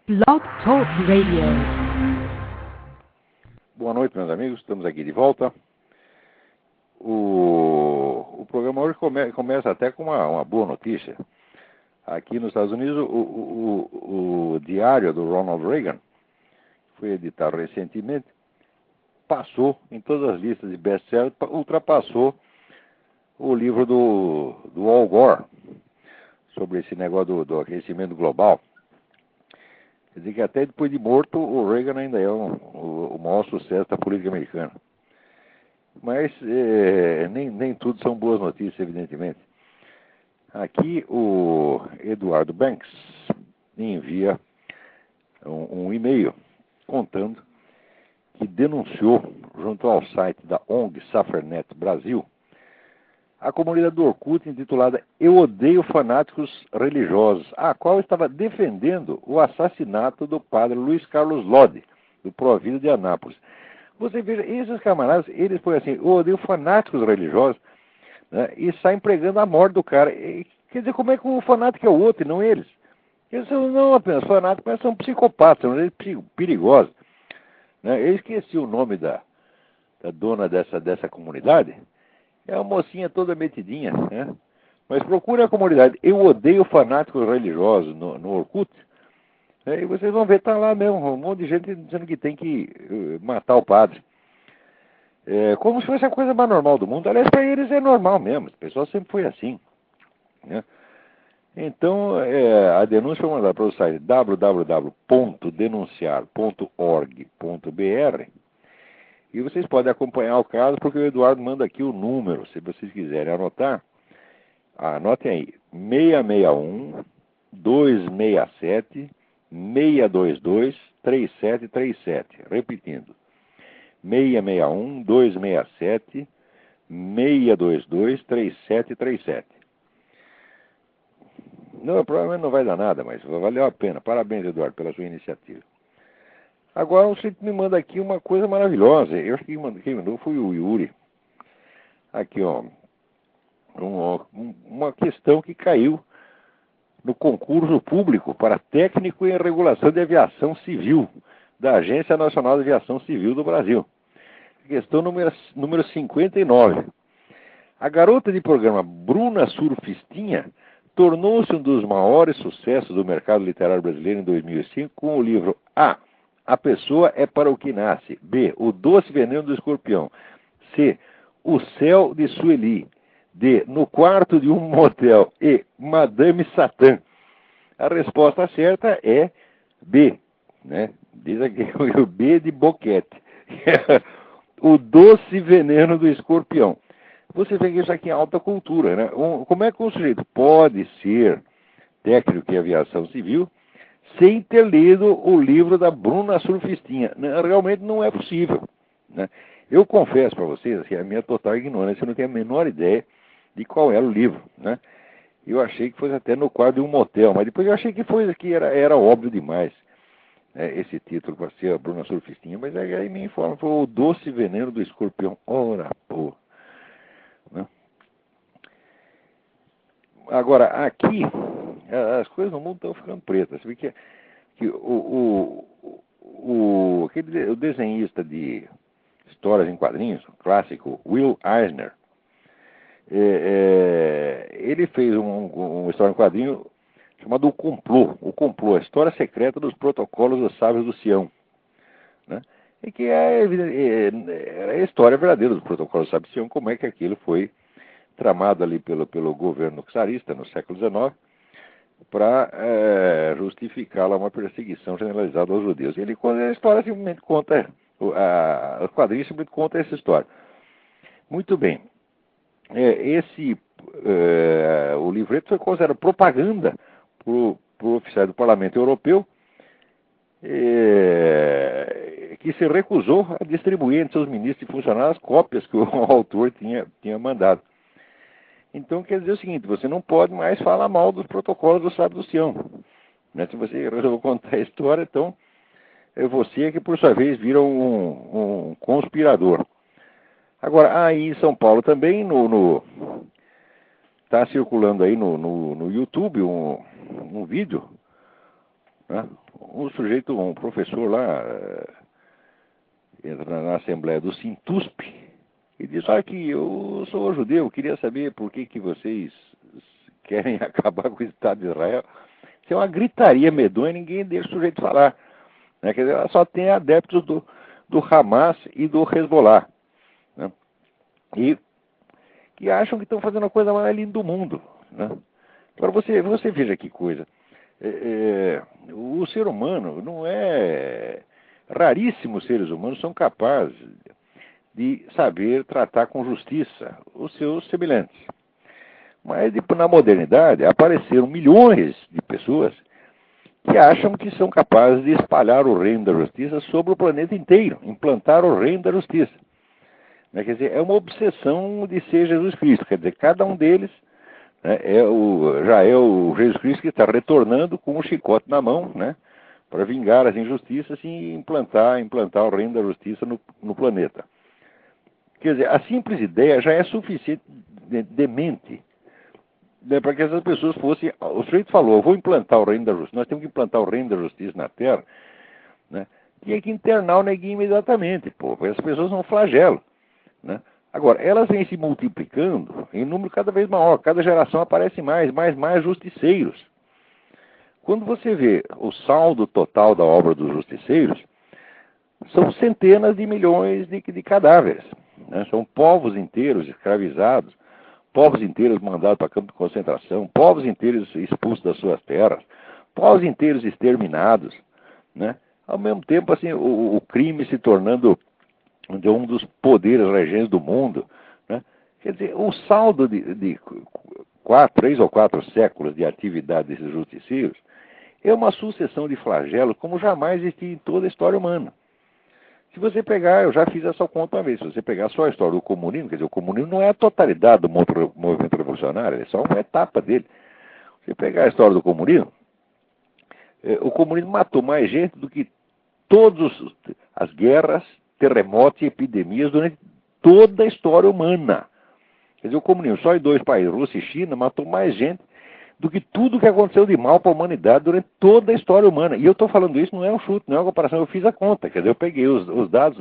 Blog Talk Radio. Boa noite, meus amigos. Estamos aqui de volta. O programa hoje começa até com uma boa notícia. Aqui nos Estados Unidos, o diário do Ronald Reagan, que foi editado recentemente, passou em todas as listas de best-sellers, ultrapassou o livro do Al Gore, sobre esse negócio do aquecimento global. Quer dizer que até depois de morto, o Reagan ainda é o maior sucesso da política americana. Mas nem tudo são boas notícias, evidentemente. Aqui o Eduardo Banks envia um e-mail contando que denunciou junto ao site da ONG SufferNet Brasil a comunidade do Orkut intitulada Eu Odeio Fanáticos Religiosos, a qual estava defendendo o assassinato do padre Luiz Carlos Lodi, do Provida de Anápolis. Você veja, esses camaradas, eles põem assim, eu odeio fanáticos religiosos, né, e saem pregando a morte do cara. Quer dizer, como é que o fanático é o outro e não eles? Eles são não apenas fanáticos, mas são psicopatas, são perigosos. Né? Eu esqueci o nome da dona dessa comunidade. É uma mocinha toda metidinha, né? Mas procure a comunidade Eu Odeio Fanáticos Religiosos no Orkut, né? E vocês vão ver, tá lá mesmo, um monte de gente dizendo que tem que matar o padre. Como se fosse a coisa mais normal do mundo. Aliás, para eles é normal mesmo, o pessoal sempre foi assim, né? Então, a denúncia foi mandada para o site www.denunciar.org.br. E vocês podem acompanhar o caso, porque o Eduardo manda aqui o número, se vocês quiserem anotar. Anotem aí, 661-267-622-3737. Repetindo, 661-267-622-3737. Não, provavelmente não vai dar nada, mas valeu a pena. Parabéns, Eduardo, pela sua iniciativa. Agora você me manda aqui uma coisa maravilhosa. Eu acho que quem mandou foi o Yuri. Aqui, ó. Uma questão que caiu no concurso público para técnico em regulação de aviação civil da Agência Nacional de Aviação Civil do Brasil. Questão número 59. A garota de programa Bruna Surfistinha tornou-se um dos maiores sucessos do mercado literário brasileiro em 2005 com o livro A Pessoa é para o que Nasce. B. O Doce Veneno do Escorpião. C. O Céu de Sueli. D. No Quarto de um Motel. E. Madame Satã. A resposta certa é B, né? Diz aqui o B de boquete. O Doce Veneno do Escorpião. Você vê que isso aqui é alta cultura, né? Como é que um sujeito pode ser técnico em aviação civil sem ter lido o livro da Bruna Surfistinha? Realmente não é possível, né? Eu confesso para vocês que a minha total ignorância, eu não tenho a menor ideia de qual era o livro, né? Eu achei que fosse até No Quarto de um Motel, mas depois eu achei que era óbvio demais, né, esse título para ser a Bruna Surfistinha, mas aí me informa, foi O Doce Veneno do Escorpião. Ora, pô. Né? Agora, aqui, as coisas no mundo estão ficando pretas. Você vê que o desenhista de histórias em quadrinhos, clássico, Will Eisner, ele fez uma história em quadrinho chamada O Complô, a história secreta dos protocolos dos sábios do Sião, né? E que era a história verdadeira dos protocolos dos sábios do Sião, como é que aquilo foi tramado ali pelo governo czarista no século XIX para justificar lá uma perseguição generalizada aos judeus. E a história simplesmente conta, o quadrinho simplesmente conta essa história. Muito bem. O livreto foi considerado propaganda por oficiais do Parlamento Europeu, que se recusou a distribuir entre seus ministros e funcionários as cópias que o autor tinha mandado. Então quer dizer o seguinte, você não pode mais falar mal dos protocolos do Sábio do Sião, né? Se você resolveu contar a história, então é você que por sua vez vira um conspirador. Agora, aí em São Paulo também, está circulando aí no YouTube um vídeo, né? um professor lá, entra na Assembleia do Sintusp e diz, olha que eu sou judeu, queria saber por que vocês querem acabar com o Estado de Israel. Isso é uma gritaria medonha, ninguém deixa o sujeito falar. Né? Quer dizer, ela só tem adeptos do Hamas e do Hezbollah. Né? E que acham que estão fazendo a coisa mais linda do mundo. Né? Agora você veja que coisa. O ser humano não é... Raríssimos seres humanos são capazes de saber tratar com justiça os seus semelhantes. Mas na modernidade apareceram milhões de pessoas que acham que são capazes de espalhar o reino da justiça sobre o planeta inteiro, implantar o reino da justiça. Quer dizer, é uma obsessão de ser Jesus Cristo. Quer dizer, cada um deles, né, já é o Jesus Cristo que está retornando com um chicote na mão, né, para vingar as injustiças e implantar o reino da justiça no planeta. Quer dizer, a simples ideia já é suficiente demente, né, para que essas pessoas fossem... O sujeito falou, eu vou implantar o reino da justiça, nós temos que implantar o reino da justiça na Terra, né, tinha que internar o neguinho imediatamente, porque as pessoas são um flagelo. Né? Agora, elas vêm se multiplicando em número cada vez maior, cada geração aparece mais justiceiros. Quando você vê o saldo total da obra dos justiceiros, são centenas de milhões de cadáveres. Né? São povos inteiros escravizados, povos inteiros mandados para campo de concentração, povos inteiros expulsos das suas terras, povos inteiros exterminados. Né? Ao mesmo tempo, assim, o crime se tornando um dos poderes regentes do mundo. Né? Quer dizer, o saldo de 3 ou 4 séculos de atividade desses justiceiros é uma sucessão de flagelos como jamais existiu em toda a história humana. Se você pegar, eu já fiz essa conta uma vez, se você pegar só a história do comunismo, quer dizer, o comunismo não é a totalidade do movimento revolucionário, é só uma etapa dele. Se você pegar a história do comunismo, o comunismo matou mais gente do que todas as guerras, terremotos e epidemias durante toda a história humana. Quer dizer, o comunismo só em 2 países, Rússia e China, matou mais gente do que tudo que aconteceu de mal para a humanidade durante toda a história humana. E eu estou falando isso, não é um chute, não é uma comparação, eu fiz a conta. Quer dizer, eu peguei os dados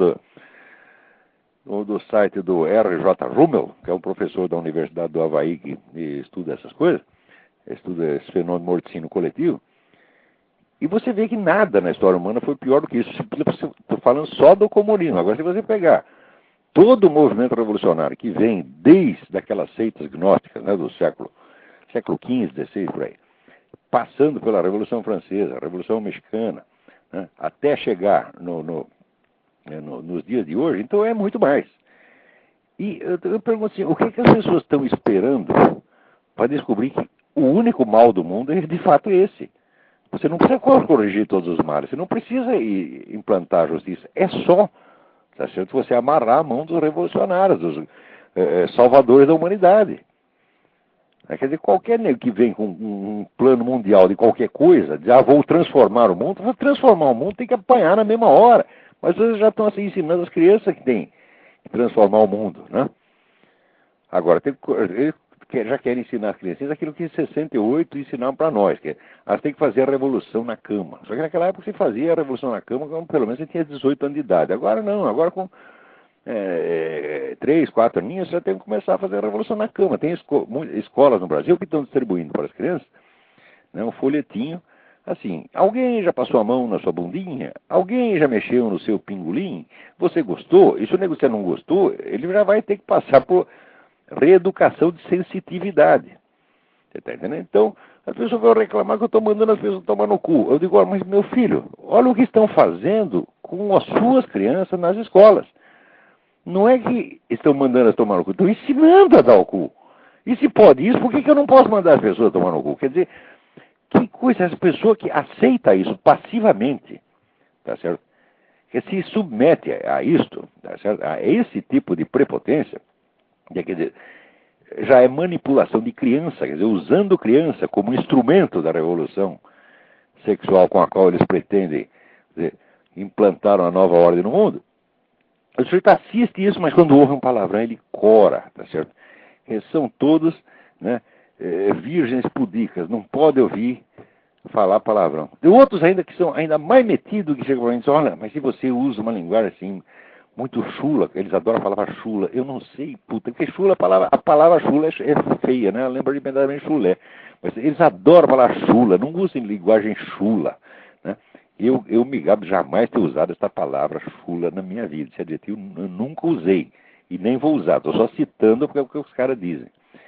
do site do R.J. Rummel, que é um professor da Universidade do Havaí que estuda essas coisas, estuda esse fenômeno morticínio coletivo, e você vê que nada na história humana foi pior do que isso. Estou falando só do comunismo. Agora, se você pegar todo o movimento revolucionário que vem desde aquelas seitas gnósticas, né, do século XV, XVI, por aí, passando pela Revolução Francesa, a Revolução Mexicana, né, até chegar nos dias de hoje, então é muito mais. E eu pergunto assim, o que as pessoas estão esperando para descobrir que o único mal do mundo é de fato esse? Você não precisa corrigir todos os males, você não precisa implantar a justiça. É só, tá certo, você amarrar a mão dos revolucionários, dos salvadores da humanidade. Quer dizer, qualquer nego que vem com um plano mundial de qualquer coisa, de vou transformar o mundo, para transformar o mundo tem que apanhar na mesma hora. Mas vocês já estão assim ensinando as crianças que tem que transformar o mundo, né? Agora, eles já querem ensinar as crianças aquilo que em 68 ensinaram para nós, que elas têm que fazer a revolução na cama. Só que naquela época você fazia a revolução na cama quando pelo menos você tinha 18 anos de idade. Agora não, agora com 3, 4 aninhos você já tem que começar a fazer a revolução na cama. Tem escolas no Brasil que estão distribuindo para as crianças, né, um folhetinho, assim, alguém já passou a mão na sua bundinha? Alguém já mexeu no seu pingolim? Você gostou? E se o nego você não gostou, ele já vai ter que passar por reeducação de sensitividade. Você está entendendo? Então, as pessoas vão reclamar que eu estou mandando as pessoas tomar no cu. Eu digo, mas meu filho, olha o que estão fazendo com as suas crianças nas escolas. Não é que estão mandando elas tomar no cu, estão ensinando a dar o cu. E se pode isso, por que eu não posso mandar as pessoas tomar no cu? Quer dizer, que coisa, essa pessoa que aceita isso passivamente, tá certo? Que se submete a isto, tá certo? A esse tipo de prepotência, quer dizer, já é manipulação de criança, quer dizer, usando criança como instrumento da revolução sexual com a qual eles pretendem dizer, implantar uma nova ordem no mundo. O sujeito assiste isso, mas quando ouve um palavrão, ele cora, tá certo? Eles são todos, né, virgens pudicas, não pode ouvir falar palavrão. Tem outros ainda que são ainda mais metidos, que chegam para mim e dizem, olha, mas se você usa uma linguagem assim, muito chula, eles adoram a palavra chula. Eu não sei, puta, porque chula, a palavra chula é feia, né? Lembra imediatamente chulé. Mas eles adoram a palavra chula, não usem linguagem chula, né? Eu me gabo jamais ter usado essa palavra chula na minha vida. Esse adjetivo eu nunca usei e nem vou usar. Estou só citando porque é o que os caras dizem.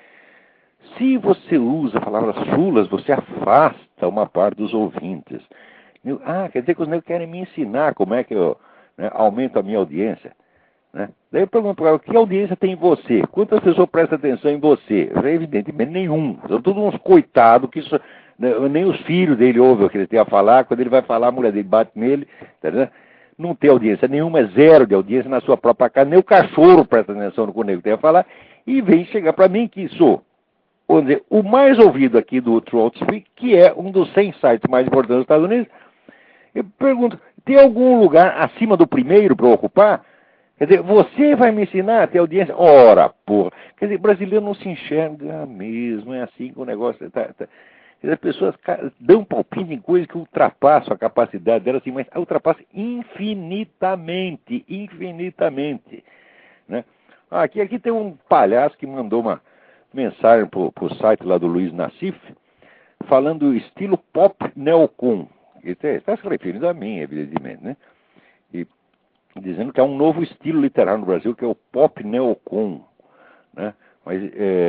Se você usa palavras chulas, você afasta uma parte dos ouvintes. Ah, quer dizer que os negros querem me ensinar como é que eu, né, aumento a minha audiência. Né? Daí eu pergunto para ela, que audiência tem em você? Quantas pessoas prestam atenção em você? Evidentemente nenhum. São todos uns coitados que isso, né, nem os filhos dele ouvem o que ele tem a falar. Quando ele vai falar, a mulher dele bate nele. Tá, não tem audiência nenhuma, é zero de audiência na sua própria casa. Nem o cachorro presta atenção no que o negro tem a falar. E vem chegar para mim que sou, vamos dizer, o mais ouvido aqui do Throat Speak, que é um dos 100 sites mais importantes dos Estados Unidos. Eu pergunto, tem algum lugar acima do primeiro para ocupar? Quer dizer, você vai me ensinar a ter audiência? Ora, porra. Quer dizer, brasileiro não se enxerga mesmo, é assim que o negócio tá. As pessoas dão palpite em coisas que ultrapassam a capacidade delas, assim, mas ultrapassam infinitamente, infinitamente. Né? Aqui tem um palhaço que mandou uma mensagem para o site lá do Luiz Nassif, falando estilo pop neocon. Está se referindo a mim, evidentemente, né? E dizendo que há um novo estilo literário no Brasil, que é o pop neocon, né? Mas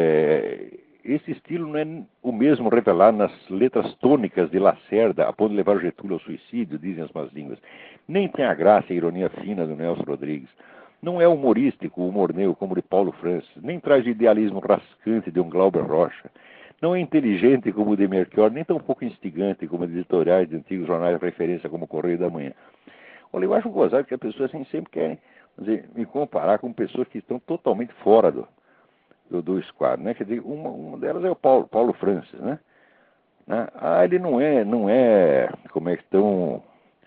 esse estilo não é o mesmo revelado nas letras tônicas de Lacerda, a ponto de levar o Getúlio ao suicídio, dizem as más línguas. Nem tem a graça e a ironia fina do Nelson Rodrigues. Não é humorístico o humor negro como o de Paulo Francis, nem traz idealismo rascante de um Glauber Rocha. Não é inteligente como o de Melchior, nem tão pouco instigante como os editoriais de antigos jornais de referência como o Correio da Manhã. Olha, eu acho gozado que as pessoas assim, sempre querem me comparar com pessoas que estão totalmente fora do esquadro, né? Quer dizer, uma delas é o Paulo Francis, né? Ele não é, como é que estão,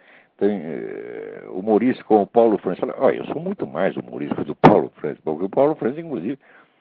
humorista como o Paulo Francis. Olha, eu sou muito mais humorista do Paulo Francis, porque o Paulo Francis, inclusive,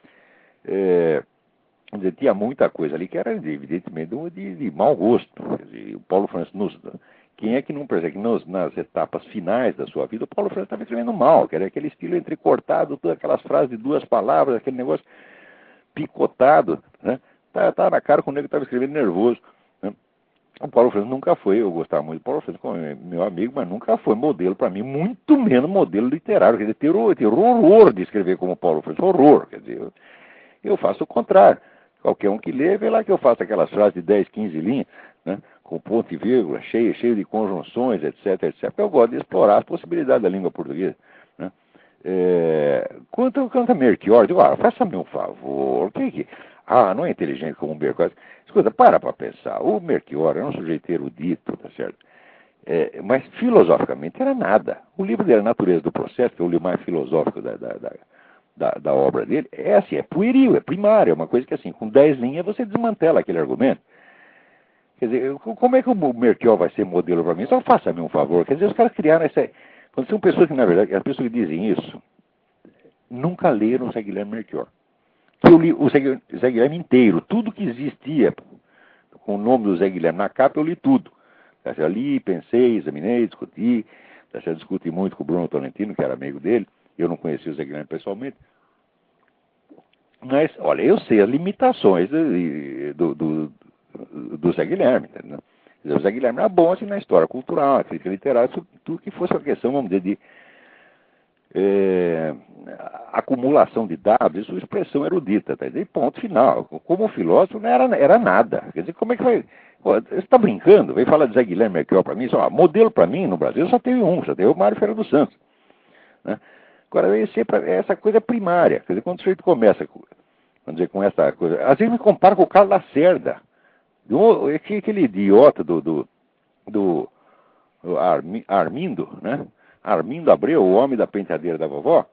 tinha muita coisa ali que era, evidentemente, de mau gosto. Quer dizer, o Paulo Francis, quem é que não percebe que nas etapas finais da sua vida, o Paulo Francis estava escrevendo mal, que era aquele estilo entrecortado, todas aquelas frases de duas palavras, aquele negócio picotado, né? Tá na cara quando ele estava escrevendo nervoso. Né? O Paulo Francis nunca foi, eu gostava muito do Paulo Francis como meu amigo, mas nunca foi modelo para mim, muito menos modelo literário. Quer dizer, ter horror de escrever como o Paulo Francis, horror. Quer dizer, eu faço o contrário. Qualquer um que lê, vê lá que eu faço aquelas frases de 10, 15 linhas, né? Com ponto e vírgula, cheio de conjunções, etc. Porque eu gosto de explorar as possibilidades da língua portuguesa. Né? Quanto a Melchior, digo, faça-me um favor, não é inteligente como o Melchior. Escuta, para pensar, o Melchior era um sujeito erudito, tá certo? Mas filosoficamente era nada. O livro dele, A Natureza do Processo, que é o livro mais filosófico da obra dele, é assim, é pueril, é primário, é uma coisa que assim, com 10 linhas você desmantela aquele argumento. Quer dizer, como é que o Melchior vai ser modelo para mim? Só faça-me um favor. Quer dizer, os caras criaram essa... Quando são pessoas que, na verdade, as pessoas que dizem isso, nunca leram o Zé Guilherme Melchior. Que eu li o Zé Guilherme inteiro, tudo que existia com o nome do Zé Guilherme na capa, eu li tudo. Eu li, pensei, examinei, discuti, discuti muito com o Bruno Tolentino, que era amigo dele. Eu não conhecia o Zé Guilherme pessoalmente. Mas, olha, eu sei as limitações do Zé Guilherme. Entendeu? O Zé Guilherme era bom assim, na história cultural, na crítica literária, tudo que fosse uma questão, vamos dizer, de acumulação de dados, isso é expressão erudita. Tá? E ponto final. Como filósofo, não era nada. Quer dizer, como é que vai... Você está brincando? Vem falar de Zé Guilherme Melchior para mim? Modelo para mim, no Brasil, só teve o Mário Ferreira dos Santos. Né? Agora, essa coisa primária. Quer dizer, quando o sujeito começa, vamos dizer, com essa coisa... Às vezes me compara com o Carlos Lacerda. Aquele idiota do Armindo, né? Armindo Abreu, o homem da penteadeira da vovó,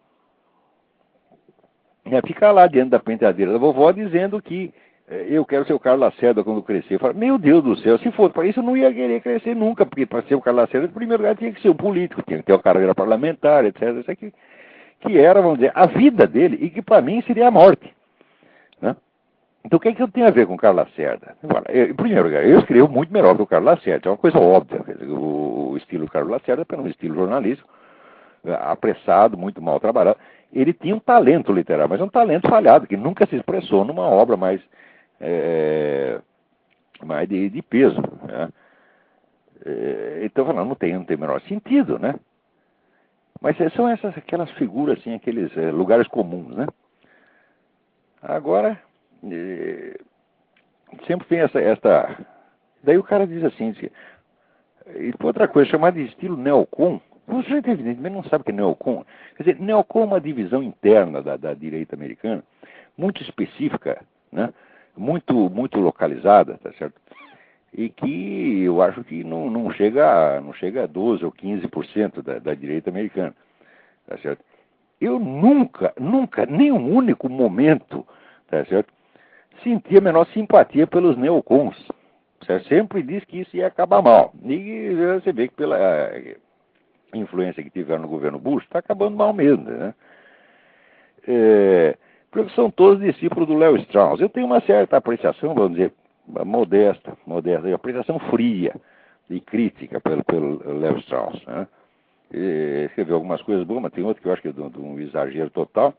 fica lá diante da penteadeira da vovó dizendo que eu quero ser o Carlos Lacerda quando crescer. Eu falo, meu Deus do céu, se fosse para isso eu não ia querer crescer nunca, porque para ser o Carlos Lacerda, em primeiro lugar, tinha que ser um político, tinha que ter uma carreira parlamentar, etc. Isso aqui, que era, vamos dizer, a vida dele e que para mim seria a morte. Né? Então, o que é que eu tenho a ver com o Carlos Lacerda? Em primeiro lugar, eu escrevo muito melhor que o Carlos Lacerda, é uma coisa óbvia. O estilo do Carlos Lacerda é um estilo jornalístico, apressado, muito mal trabalhado. Ele tinha um talento literário, mas um talento falhado, que nunca se expressou numa obra mais de peso. Né? Então, falando, não tem o menor sentido, né? Mas são aquelas figuras, assim, aqueles lugares comuns, né? Agora, sempre tem esta. Daí o cara diz assim, e outra coisa, chamada de estilo neocon. O sujeito evidentemente não sabe o que é neocon. Quer dizer, neocon é uma divisão interna da direita americana, muito específica, né? Muito localizada, tá certo? E que eu acho que não chega a 12 ou 15% da direita americana, tá certo? Eu nunca, nem um único momento, tá certo, senti a menor simpatia pelos neocons. Você sempre disse que isso ia acabar mal. E você vê que pela influência que tiveram no governo Bush, está acabando mal mesmo, né? Porque são todos discípulos do Léo Strauss. Eu tenho uma certa apreciação, vamos dizer, modesta, apreciação fria e crítica pelo Léo Strauss, né? Escreveu algumas coisas boas, mas tem outra que eu acho que é de um exagero total.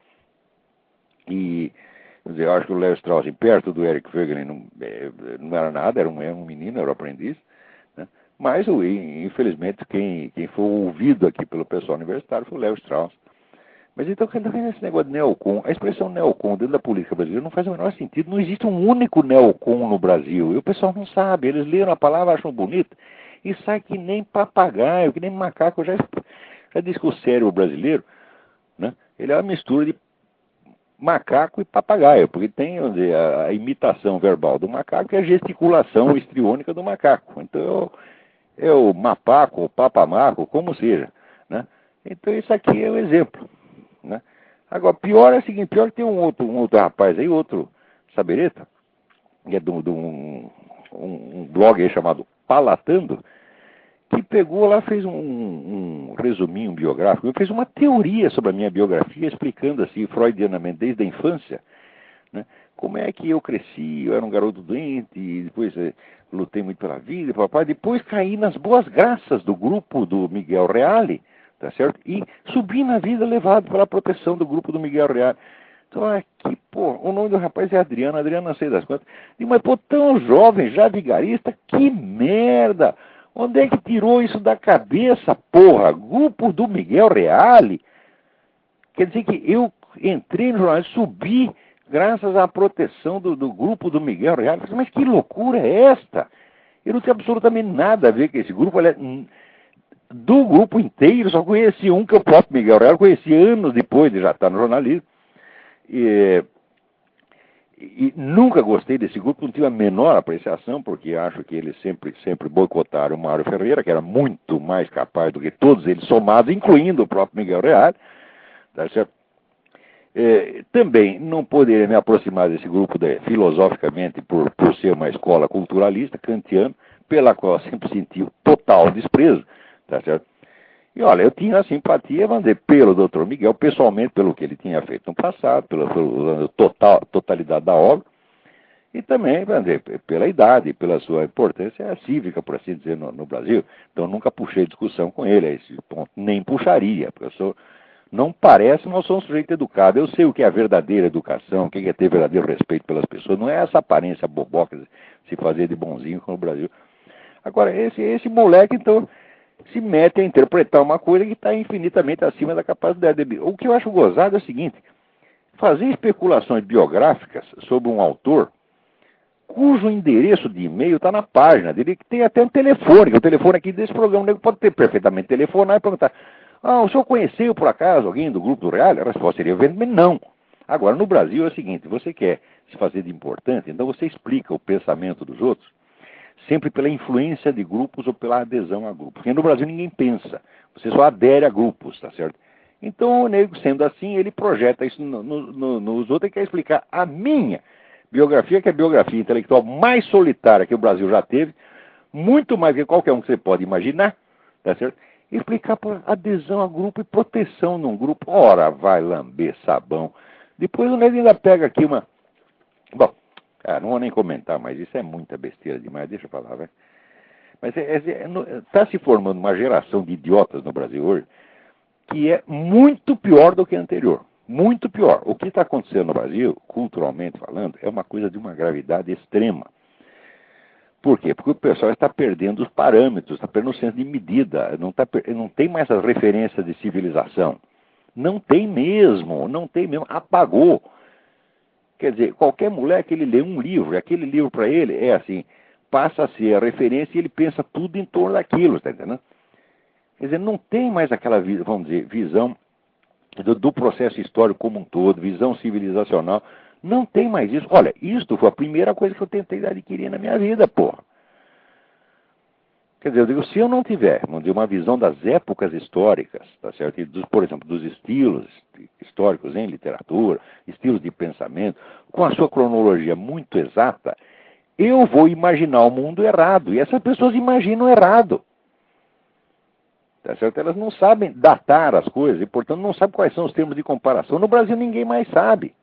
E quer dizer, eu acho que o Léo Strauss, perto do Eric Voegelin, não era nada, era um menino, era um aprendiz. Né? Mas, infelizmente, quem foi ouvido aqui pelo pessoal universitário foi o Léo Strauss. Mas então, esse negócio de neocon, a expressão neocon dentro da política brasileira não faz o menor sentido. Não existe um único neocon no Brasil. E o pessoal não sabe. Eles leram a palavra, acham bonita e sai que nem papagaio, que nem macaco. Eu já disse que o cérebro brasileiro, né, ele é uma mistura de macaco e papagaio, porque tem a imitação verbal do macaco e a gesticulação histriônica do macaco. Então, é o mapaco, o papamaco, como seja. Né? Então, isso aqui é o exemplo. Né? Agora, pior é o seguinte, pior que tem um outro rapaz aí, outro sabereta, que é de um blog aí chamado Palatando, que pegou lá, fez um resuminho biográfico, fez uma teoria sobre a minha biografia, explicando assim, freudianamente, desde a infância, né, como é que eu cresci, eu era um garoto doente, e depois lutei muito pela vida, papai, depois caí nas boas graças do grupo do Miguel Reale, tá certo? E subi na vida levado pela proteção do grupo do Miguel Reale. Então, aqui, pô, o nome do rapaz é Adriano, não sei das quantas. Mas, pô, tão jovem, já vigarista, que merda! Onde é que tirou isso da cabeça, porra? Grupo do Miguel Reale? Quer dizer que eu entrei no jornal, subi graças à proteção do grupo do Miguel Reale. Mas que loucura é esta? Eu não tenho absolutamente nada a ver com esse grupo. Aliás, do grupo inteiro, só conheci um, que é o próprio Miguel Reale, conheci anos depois de já estar no jornalismo. E nunca gostei desse grupo, não tive a menor apreciação, porque acho que eles sempre boicotaram o Mário Ferreira, que era muito mais capaz do que todos eles somados, incluindo o próprio Miguel Reale. Tá certo? Também não poderia me aproximar desse grupo filosoficamente por ser uma escola culturalista, kantiana, pela qual eu sempre senti o total desprezo. Tá certo? E olha, eu tinha a simpatia, vamos dizer, pelo Dr. Miguel, pessoalmente, pelo que ele tinha feito no passado, pela totalidade da obra, e também, vamos dizer, pela idade, pela sua importância cívica, por assim dizer, no Brasil. Então, nunca puxei discussão com ele a esse ponto, nem puxaria, porque não parece, nós somos um sujeito educado. Eu sei o que é a verdadeira educação, o que é ter verdadeiro respeito pelas pessoas, não é essa aparência boboca de se fazer de bonzinho como o Brasil. Agora, esse moleque, então, se mete a interpretar uma coisa que está infinitamente acima da capacidade dele. O que eu acho gozado é o seguinte: fazer especulações biográficas sobre um autor cujo endereço de e-mail está na página dele, que tem até um telefone, que é o telefone aqui desse programa, ele pode ter perfeitamente telefonar e perguntar: o senhor conheceu por acaso alguém do grupo do Reale? A resposta seria evidentemente não. Agora, no Brasil é o seguinte: você quer se fazer de importante, então você explica o pensamento dos outros, sempre pela influência de grupos ou pela adesão a grupos. Porque no Brasil ninguém pensa, você só adere a grupos, tá certo? Então o nego, sendo assim, ele projeta isso nos outros e quer explicar a minha biografia, que é a biografia intelectual mais solitária que o Brasil já teve, muito mais que qualquer um que você pode imaginar, tá certo? E explicar por adesão a grupo e proteção num grupo. Ora, vai lamber sabão. Depois o nego ainda pega aqui uma... Bom, Ah, não vou nem comentar, mas isso é muita besteira demais, deixa eu falar, vai. Mas está se formando uma geração de idiotas no Brasil hoje que é muito pior do que a anterior. Muito pior. O que está acontecendo no Brasil, culturalmente falando, é uma coisa de uma gravidade extrema. Por quê? Porque o pessoal está perdendo os parâmetros, está perdendo o senso de medida, não tem mais as referências de civilização. Não tem mesmo, não tem mesmo, apagou. Quer dizer, qualquer moleque, ele lê um livro, e aquele livro para ele é assim, passa a ser a referência e ele pensa tudo em torno daquilo, está entendendo? Quer dizer, não tem mais aquela, vamos dizer, visão do processo histórico como um todo, visão civilizacional. Não tem mais isso. Olha, isto foi a primeira coisa que eu tentei adquirir na minha vida, porra. Quer dizer, eu digo, se eu não tiver, vamos dizer, uma visão das épocas históricas, tá certo? E por exemplo, dos estilos históricos em literatura, estilos de pensamento, com a sua cronologia muito exata, eu vou imaginar o mundo errado. E essas pessoas imaginam errado. Tá certo? Elas não sabem datar as coisas e, portanto, não sabem quais são os termos de comparação. No Brasil, ninguém mais sabe.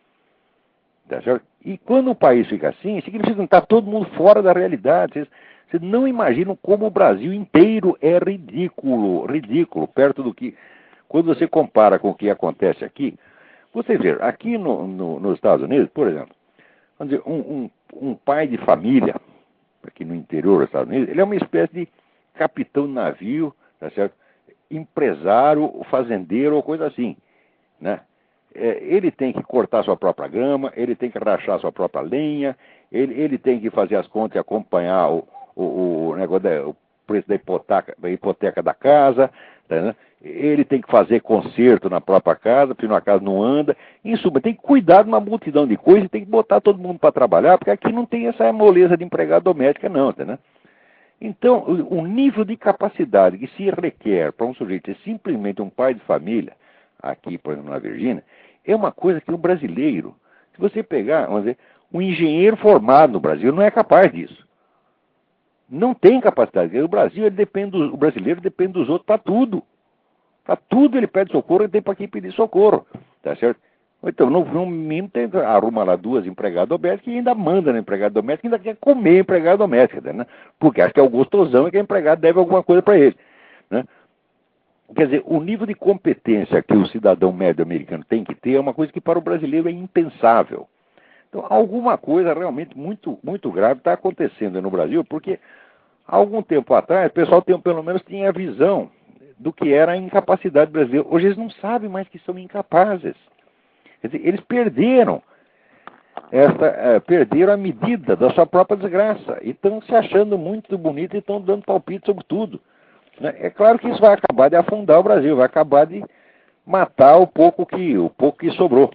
Tá certo? E quando o país fica assim, significa que está todo mundo fora da realidade. Vocês não imaginam como o Brasil inteiro é ridículo, ridículo, perto do que... Quando você compara com o que acontece aqui, você vê, aqui nos Estados Unidos, por exemplo, vamos dizer, um pai de família, aqui no interior dos Estados Unidos, ele é uma espécie de capitão de navio, tá certo? Empresário, fazendeiro ou coisa assim, né? Ele tem que cortar sua própria grama, ele tem que rachar sua própria lenha, ele tem que fazer as contas e acompanhar o negócio o preço da hipoteca da casa, tá, né? Ele tem que fazer conserto na própria casa, porque a casa não anda. Em suma, tem que cuidar de uma multidão de coisas e tem que botar todo mundo para trabalhar, porque aqui não tem essa moleza de empregada doméstica, não, tá, né? Então, o nível de capacidade que se requer para um sujeito ser simplesmente um pai de família, aqui, por exemplo, na Virgínia, é uma coisa que o brasileiro, se você pegar, vamos dizer, um engenheiro formado no Brasil não é capaz disso. Não tem capacidade. O Brasil, o brasileiro depende dos outros para tudo. Para tudo ele pede socorro e tem para quem pedir socorro. Tá certo? Então, no mínimo, arruma lá 2 empregadas domésticas e ainda manda na empregada doméstica e ainda quer comer a empregada doméstica, né? Porque acha que é o gostosão e que a empregada deve alguma coisa para ele, né? Quer dizer, o nível de competência que o cidadão médio americano tem que ter é uma coisa que para o brasileiro é impensável. Então, alguma coisa realmente muito, muito grave está acontecendo no Brasil, porque há algum tempo atrás o pessoal pelo menos tinha a visão do que era a incapacidade brasileira. Hoje eles não sabem mais que são incapazes. Quer dizer, eles perderam perderam a medida da sua própria desgraça e estão se achando muito bonito e estão dando palpite sobre tudo, né? É claro que isso vai acabar de afundar o Brasil, vai acabar de matar o pouco que sobrou,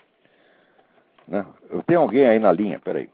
né? Eu tenho alguém aí na linha, peraí.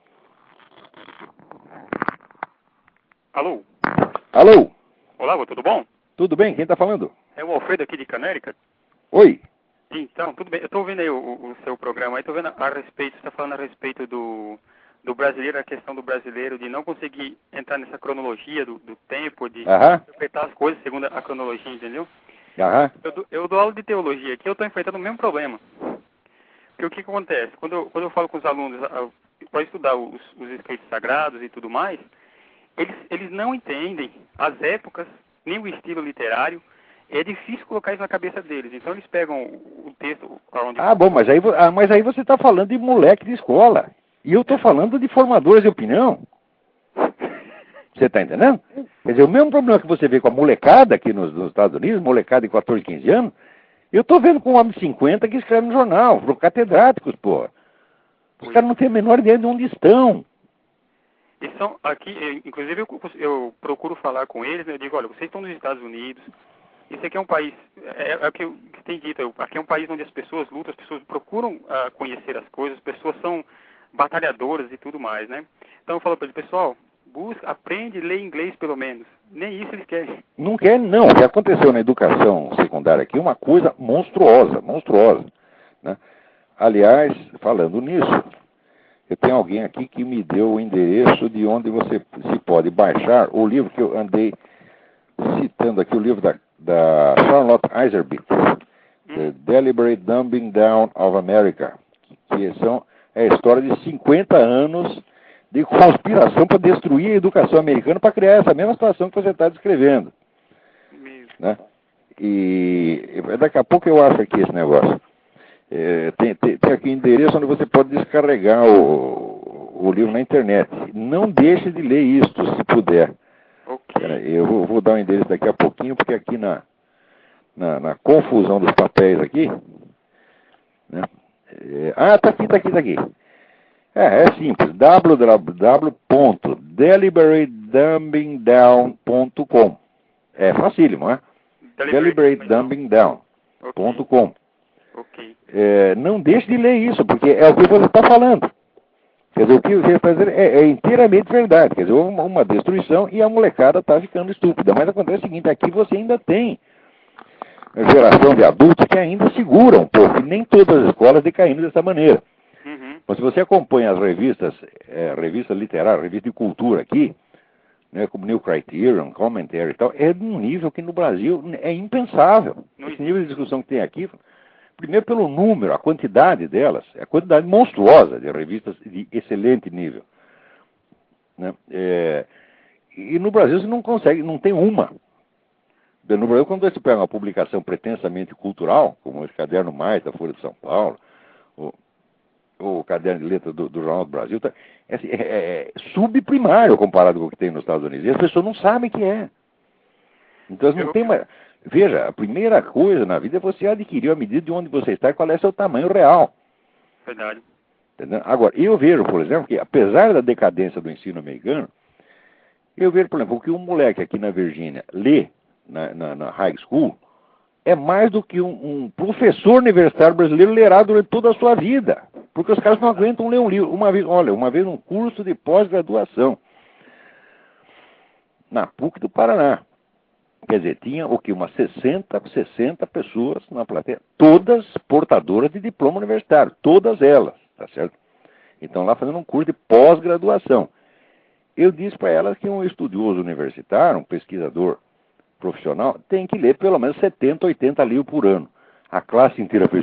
Alô? Alô? Olá, tudo bom? Tudo bem? Quem está falando? É o Alfredo aqui de Canérica. Oi? Então, tudo bem. Eu estou ouvindo aí o seu programa aí, estou vendo a respeito, você está falando a respeito do brasileiro, a questão do brasileiro de não conseguir entrar nessa cronologia do tempo, de interpretar as coisas segundo a cronologia, entendeu? Eu dou aula de teologia aqui, eu estou enfrentando o mesmo problema. Porque o que acontece? Quando eu falo com os alunos para estudar os escritos sagrados e tudo mais, eles não entendem as épocas, nem o estilo literário. É difícil colocar isso na cabeça deles. Então eles pegam o texto... Bom, mas aí você está falando de moleque de escola. E eu estou falando de formadores de opinião. Você está entendendo? Quer dizer, o mesmo problema que você vê com a molecada aqui nos Estados Unidos, molecada de 14, 15 anos, eu estou vendo com um homem de 50 que escreve no jornal, para catedráticos, pô. Os caras não têm a menor ideia de onde estão. Eles são aqui, inclusive eu procuro falar com eles, né? Eu digo, olha, vocês estão nos Estados Unidos, isso aqui é um país, é o que tem dito, aqui é um país onde as pessoas lutam, as pessoas procuram conhecer as coisas, as pessoas são batalhadoras e tudo mais, né? Então eu falo para eles, pessoal, aprende, lê inglês pelo menos. Nem isso eles querem. Não querem, não. O que aconteceu na educação secundária aqui é uma coisa monstruosa, monstruosa, né? Aliás, falando nisso, eu tenho alguém aqui que me deu o endereço de onde você se pode baixar o livro que eu andei citando aqui, o livro da Charlotte Iserbyt, The Deliberate Dumbing Down of America, que É a história de 50 anos de conspiração para destruir a educação americana para criar essa mesma situação que você está descrevendo. Né? E daqui a pouco eu acho aqui esse negócio. Tem aqui endereço onde você pode descarregar o livro na internet. Não deixe de ler isto, se puder. Okay. Eu vou dar o endereço daqui a pouquinho, porque aqui na confusão dos papéis aqui... Né? Tá aqui. É simples. www.deliberatedumbingdown.com. É facílimo, né? Deliberatedumbingdown.com. Ok. Não deixe de ler isso, porque é o que você está falando. Quer dizer, o que você está dizendo é inteiramente verdade. Quer dizer, houve uma destruição e a molecada está ficando estúpida. Mas acontece o seguinte, aqui você ainda tem geração de adultos que ainda seguram um pouco, e nem todas as escolas decaindo dessa maneira. Mas se você acompanha as revistas literárias, revistas de cultura aqui, né, como New Criterion, Commentary e tal, é de um nível que no Brasil é impensável. Esse nível de discussão que tem aqui, primeiro pelo número, a quantidade delas, a quantidade monstruosa de revistas de excelente nível. Né? E no Brasil você não consegue, não tem uma. No Brasil, quando você pega uma publicação pretensamente cultural, como esse Caderno Mais da Folha de São Paulo, o Caderno de Letras do Jornal do Brasil, é subprimário comparado com o que tem nos Estados Unidos. E as pessoas não sabem o que é. Então, não tem mais... Veja, a primeira coisa na vida é você adquirir a medida de onde você está e qual é seu tamanho real. Verdade. Entendeu? Agora, eu vejo, por exemplo, que apesar da decadência do ensino americano, eu vejo, por exemplo, que um moleque aqui na Virgínia lê na high school é mais do que um professor universitário brasileiro lerá durante toda a sua vida. Porque os caras não aguentam ler um livro. Uma vez num curso de pós-graduação na PUC do Paraná. Quer dizer, tinha o que? Umas 60 pessoas na plateia, todas portadoras de diploma universitário, todas elas, tá certo? Então lá fazendo um curso de pós-graduação. Eu disse para elas que um estudioso universitário, um pesquisador profissional, tem que ler pelo menos 70, 80 livros por ano. A classe inteira fez...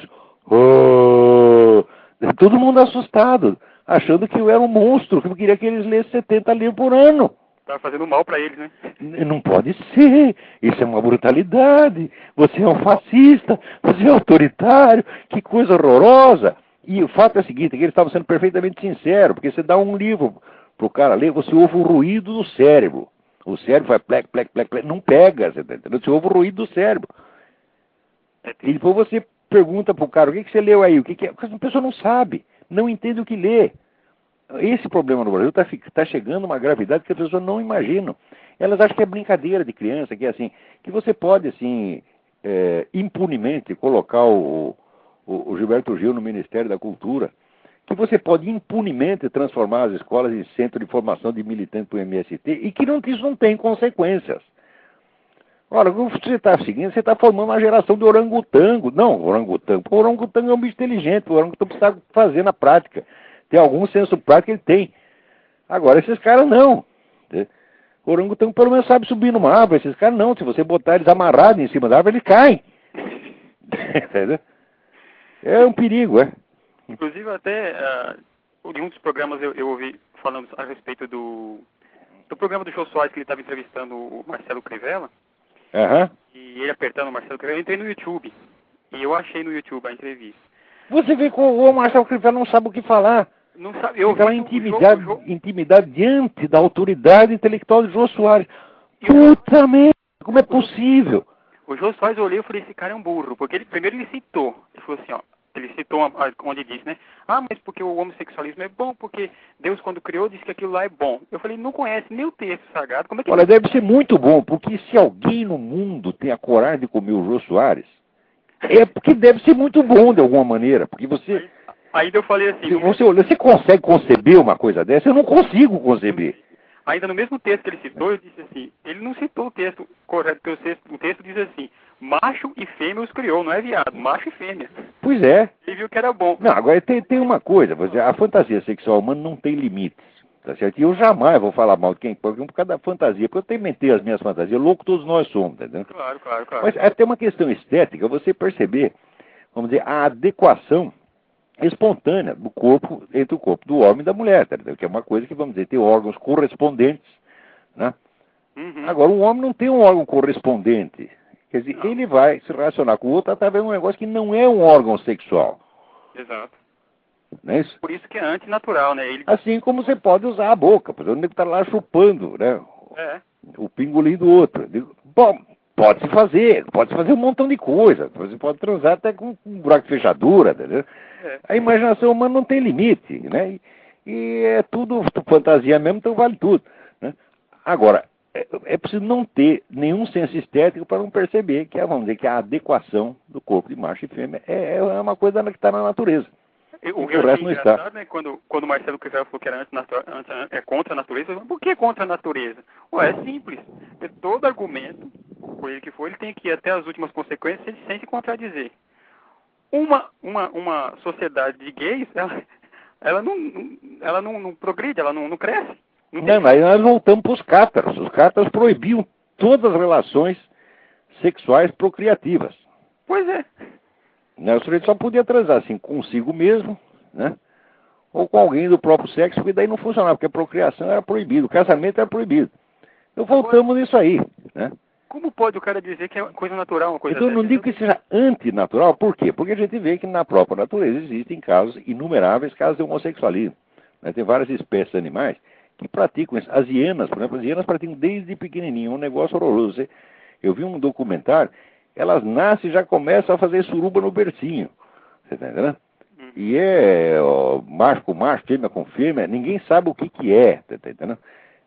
todo mundo assustado, achando que eu era um monstro, que eu queria que eles lessem 70 livros por ano. Tá fazendo mal para eles, né? Não pode ser. Isso é uma brutalidade. Você é um fascista, você é autoritário, que coisa horrorosa. E o fato é o seguinte, que eles estavam sendo perfeitamente sinceros, porque você dá um livro pro cara ler, você ouve o ruído do cérebro. O cérebro vai plec, plec, plec, plec, não pega, você tá entendendo? Você ouve o ruído do cérebro. E depois você pergunta pro cara, o que você leu aí? O que é? Porque a pessoa não sabe, não entende o que lê. Esse problema no Brasil está chegando a uma gravidade que as pessoas não imaginam. Elas acham que é brincadeira de criança, que é assim, que você pode, assim, impunemente colocar o Gilberto Gil no Ministério da Cultura, que você pode impunemente transformar as escolas em centro de formação de militantes para o MST e que isso não tem consequências. Ora, o que você está seguindo, você está formando uma geração de orangotango. Não, orangotango. O orangotango é um bicho inteligente, o orangotango precisa fazer na prática. Tem algum senso prático, ele tem. Agora, esses caras não. O orangotango pelo menos sabe subir numa árvore. Esses caras não. Se você botar eles amarrados em cima da árvore, eles caem. É um perigo, é. Inclusive, até em um dos programas eu ouvi falando a respeito do programa do Jô Soares, que ele estava entrevistando o Marcelo Crivella. E ele apertando o Marcelo Crivella. Eu entrei no YouTube. E eu achei no YouTube a entrevista. Você vê que o Marcelo Crivella não sabe o que falar. Não sabe. Eu aquela intimidade diante da autoridade intelectual de Jô Soares. Puta merda, como é possível? O Jô Soares, eu olhei e falei, esse cara é um burro. Porque primeiro ele citou. Ele falou assim, ó. Ele citou onde disse, né? Mas porque o homossexualismo é bom, porque Deus, quando criou, disse que aquilo lá é bom. Eu falei, não conhece nem o texto sagrado. Como é que... Olha, deve ser muito bom, porque se alguém no mundo tem a coragem de comer o Jô Soares, é porque deve ser muito bom de alguma maneira. Porque você... Aí eu falei assim... Você consegue conceber uma coisa dessa? Eu não consigo conceber. Ainda no mesmo texto que ele citou, eu disse assim, ele não citou o texto correto, porque o texto diz assim, macho e fêmea os criou, não é viado, macho e fêmea. Pois é. Ele viu que era bom. Não, agora tem uma coisa, a fantasia sexual humana não tem limites, tá certo? E eu jamais vou falar mal de quem pode, por causa da fantasia, porque eu tenho mentei as minhas fantasias, louco todos nós somos, tá entendendo? Claro, claro, claro. Mas até uma questão estética, você perceber, vamos dizer, a adequação espontânea do corpo, entre o corpo do homem e da mulher, tá? Que é uma coisa que, vamos dizer, tem órgãos correspondentes, né? Agora, o homem não tem um órgão correspondente. Quer dizer, ele vai se relacionar com o outro através de um negócio que não é um órgão sexual. Exato. Não é isso? Por isso que é antinatural, né? Assim como você pode usar a boca, porque o nego está lá chupando, né? O pingolim do outro. Bom, pode-se fazer um montão de coisa. Você pode transar até com um buraco de fechadura, entendeu? A imaginação humana não tem limite, né? E é tudo fantasia mesmo, então vale tudo, né? Agora, é preciso não ter nenhum senso estético para não perceber que, vamos dizer, que a adequação do corpo de macho e fêmea é uma coisa que está na natureza. O resto não está. Né? Quando o Marcelo Crivella falou que era contra a natureza, por que contra a natureza? Ué, é simples. Todo argumento, por ele que for, ele tem que ir até as últimas consequências sem se contradizer. Uma sociedade de gays, ela não progride, ela não cresce. Não, aí nós voltamos para os cátaros. Os cátaros proibiam todas as relações sexuais procriativas. Pois é. O sujeito só podia transar assim consigo mesmo, né? Ou com alguém do próprio sexo, porque daí não funcionava, porque a procriação era proibida, o casamento era proibido. Então voltamos nisso aí, né? Como pode o cara dizer que é coisa natural, uma coisa Então eu não digo que seja antinatural, por quê? Porque a gente vê que na própria natureza existem casos, inumeráveis casos de homossexualismo, né? Tem várias espécies de animais que praticam isso. As hienas, por exemplo, as hienas praticam desde pequenininho, um negócio horroroso. Eu vi um documentário, elas nascem e já começam a fazer suruba no bercinho. Você está entendendo? E macho com macho, fêmea com fêmea, ninguém sabe o que é. Tá entendendo?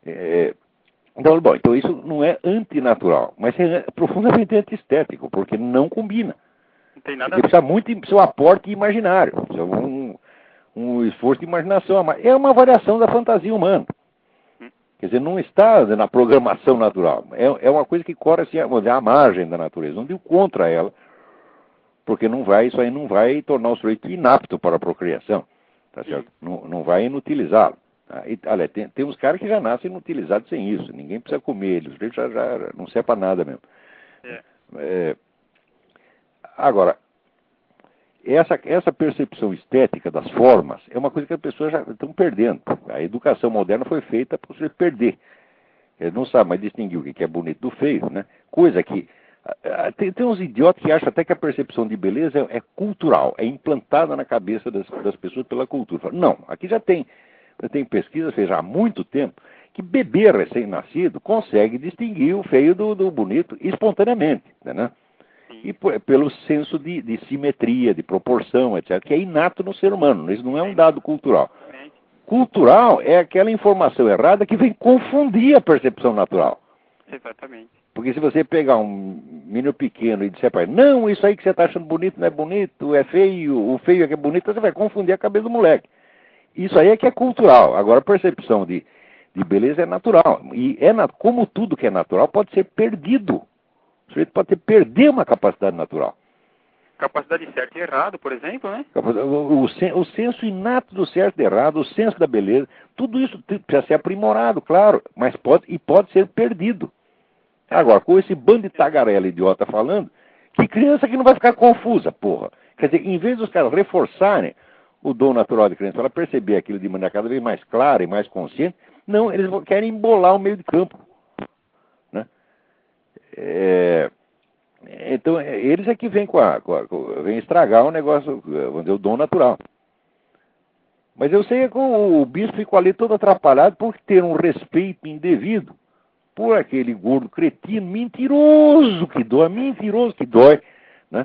Então isso não é antinatural, mas é profundamente antiestético, porque não combina. Não tem nada a ver. Precisa muito do seu aporte imaginário, precisa um esforço de imaginação. É uma variação da fantasia humana. Quer dizer, não está na programação natural. É uma coisa que corre assim, à margem da natureza, não digo contra ela, porque isso aí não vai tornar o sujeito inapto para a procriação, tá certo? Não vai inutilizá-lo. Tá? Tem uns caras que já nascem inutilizados sem isso, ninguém precisa comer eles, o sujeito já não serve para nada mesmo. Agora, essa percepção estética das formas é uma coisa que as pessoas já estão perdendo. A educação moderna foi feita para você perder. Eles não sabem mais distinguir o que é bonito do feio, né? Coisa que... Tem uns idiotas que acham até que a percepção de beleza é cultural, é implantada na cabeça das pessoas pela cultura. Não, aqui já tem pesquisas feitas há muito tempo que bebê recém-nascido consegue distinguir o feio do bonito espontaneamente, né? E pelo senso de simetria, de proporção, etc., que é inato no ser humano. Isso não é um dado cultural. Cultural é aquela informação errada que vem confundir a percepção natural. Exatamente. Porque se você pegar um menino pequeno e disser para ele, não, isso aí que você está achando bonito não é bonito, é feio, o feio é que é bonito, você vai confundir a cabeça do moleque. Isso aí é que é cultural. Agora, a percepção de beleza é natural. E como tudo que é natural pode ser perdido. O sujeito pode perder uma capacidade natural. Capacidade de certo e errado, por exemplo, né? O senso inato do certo e errado, o senso da beleza, tudo isso precisa ser aprimorado, claro, mas pode ser perdido. Agora, com esse bando de tagarela idiota falando, que criança que não vai ficar confusa, porra. Quer dizer, em vez dos caras reforçarem o dom natural da criança, para ela perceber aquilo de maneira cada vez mais clara e mais consciente, não, eles querem embolar o meio de campo. Né? Então, eles é que vêm vêm estragar o negócio, vamos dizer, o dom natural. Mas eu sei que o bispo ficou ali todo atrapalhado por ter um respeito indevido por aquele gordo cretino, mentiroso que dói, né?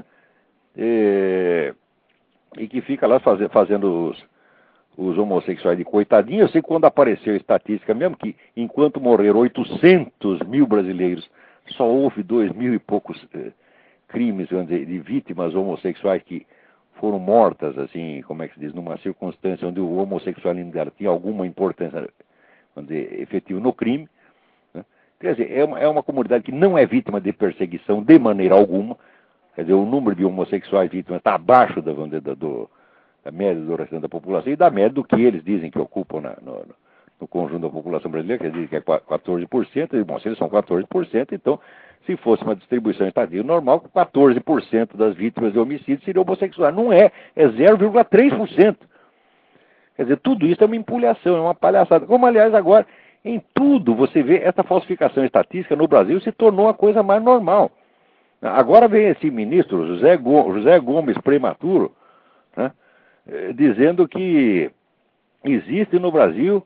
E que fica lá fazendo os homossexuais de coitadinho. Eu sei que quando apareceu a estatística mesmo, que enquanto morreram 800 mil brasileiros, só houve 2.000 e poucos crimes, vamos dizer, de vítimas homossexuais que foram mortas, assim, como é que se diz, numa circunstância onde o homossexualismo dela tinha alguma importância, vamos dizer, efetiva no crime. Né? Quer dizer, é uma comunidade que não é vítima de perseguição de maneira alguma. Quer dizer, o número de homossexuais vítimas está abaixo da média do restante da população e da média do que eles dizem que ocupam no conjunto da população brasileira, que eles dizem que é 14%. E, bom, se eles são 14%, então Se fosse uma distribuição estatística normal, 14% das vítimas de homicídio seriam homossexuais. Não é 0,3%. Quer dizer, tudo isso é uma empulhação, é uma palhaçada. Como, aliás, agora, em tudo, você vê essa falsificação estatística no Brasil se tornou a coisa mais normal. Agora vem esse ministro, José Gomes Prematuro, né, dizendo que existe no Brasil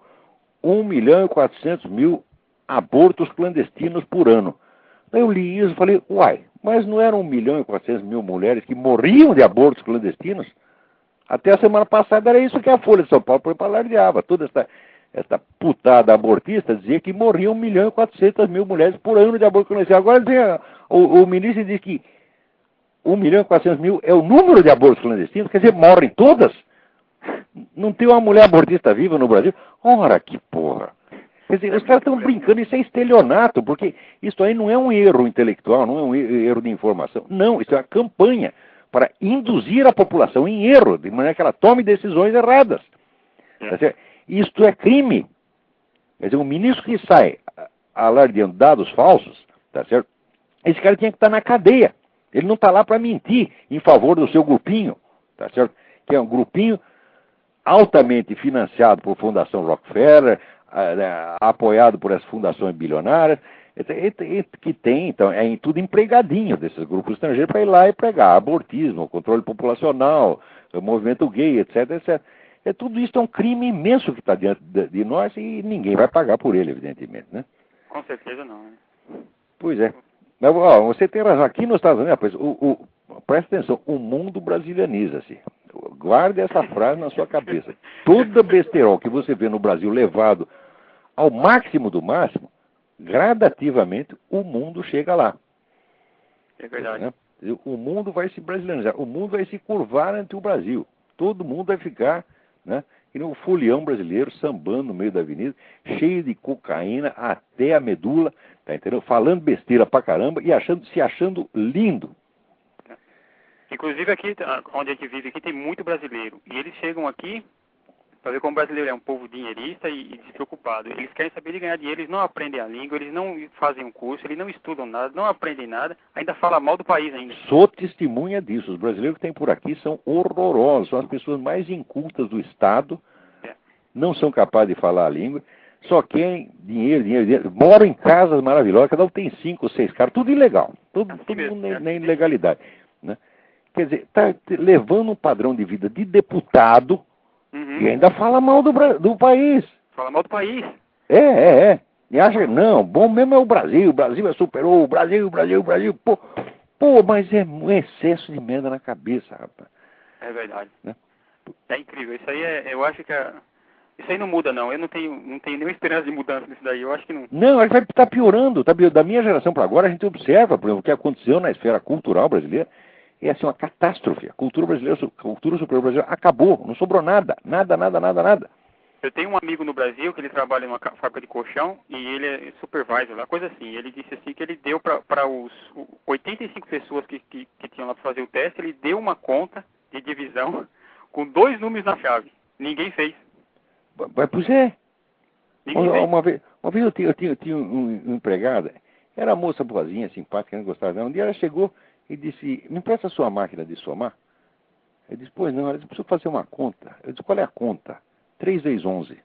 1.400.000 abortos clandestinos por ano. Daí eu li isso e falei, uai, mas não eram 1.400.000 mulheres que morriam de abortos clandestinos? Até a semana passada era isso que a Folha de São Paulo alardeava. Toda essa putada abortista dizia que morriam 1.400.000 mulheres por ano de aborto clandestino. Agora o ministro diz que 1.400.000 é o número de abortos clandestinos, quer dizer, morrem todas? Não tem uma mulher abortista viva no Brasil? Ora, que porra! Quer dizer, os caras estão brincando, isso é estelionato, porque isso aí não é um erro intelectual, não é um erro de informação. Não, isso é uma campanha para induzir a população em erro, de maneira que ela tome decisões erradas. Tá, isto é crime. Quer dizer, um ministro que sai alardeando dados falsos, tá certo? Esse cara tinha que estar na cadeia. Ele não está lá para mentir em favor do seu grupinho, tá certo? Que é um grupinho altamente financiado por Fundação Rockefeller, apoiado por essas fundações bilionárias, que tem, então, é tudo empregadinho desses grupos estrangeiros para ir lá e pregar abortismo, controle populacional, movimento gay, etc, etc. Tudo isso é um crime imenso que está diante de nós e ninguém vai pagar por ele, evidentemente, né? Com certeza não, né? Pois é. Mas, ó, você tem razão. Aqui nos Estados Unidos, presta atenção, o mundo brasilianiza-se. Guarde essa frase na sua cabeça. Toda besterol que você vê no Brasil levado ao máximo do máximo, gradativamente o mundo chega lá. É verdade. Né? O mundo vai se brasilianizar, o mundo vai se curvar ante o Brasil. Todo mundo vai ficar, né, que nem um folião brasileiro sambando no meio da avenida, cheio de cocaína até a medula, tá entendendo? Falando besteira pra caramba e se achando lindo. Inclusive aqui, onde a gente vive aqui, tem muito brasileiro. E eles chegam aqui para ver como o brasileiro é um povo dinheirista e despreocupado. Eles querem saber de ganhar dinheiro, eles não aprendem a língua, eles não fazem um curso, eles não estudam nada, não aprendem nada, ainda falam mal do país ainda. Sou testemunha disso. Os brasileiros que tem por aqui são horrorosos, são as pessoas mais incultas do Estado, não são capazes de falar a língua, só querem dinheiro, dinheiro, dinheiro. Moram em casas maravilhosas, cada um tem 5 ou 6 caras, tudo ilegal, tudo mundo na ilegalidade, né? Quer dizer, está levando um padrão de vida de deputado e ainda fala mal do país. Fala mal do país. É. E acha que não, bom mesmo é o Brasil superou, o Brasil. Pô, mas é um excesso de merda na cabeça, rapaz. É verdade. Né? É incrível. Isso aí eu acho que isso aí não muda, não. Eu não tenho nenhuma esperança de mudança nisso daí. Eu acho que não. Não, vai estar piorando. Da minha geração para agora, a gente observa, por exemplo, o que aconteceu na esfera cultural brasileira. É assim uma catástrofe. A cultura superior brasileira acabou. Não sobrou nada. Nada. Eu tenho um amigo no Brasil que ele trabalha em uma fábrica de colchão e ele é supervisor lá, coisa assim. Ele disse assim que ele deu para os 85 pessoas que tinham lá para fazer o teste, ele deu uma conta de divisão com 2 números na chave. Ninguém fez. Pois é. Uma vez eu tinha um empregada, era uma moça boazinha, simpática, não gostava dela. Um dia ela chegou e disse, me empresta a sua máquina de somar? Eu disse, pois não, ela disse, preciso fazer uma conta. Eu disse, qual é a conta? 3 vezes 11.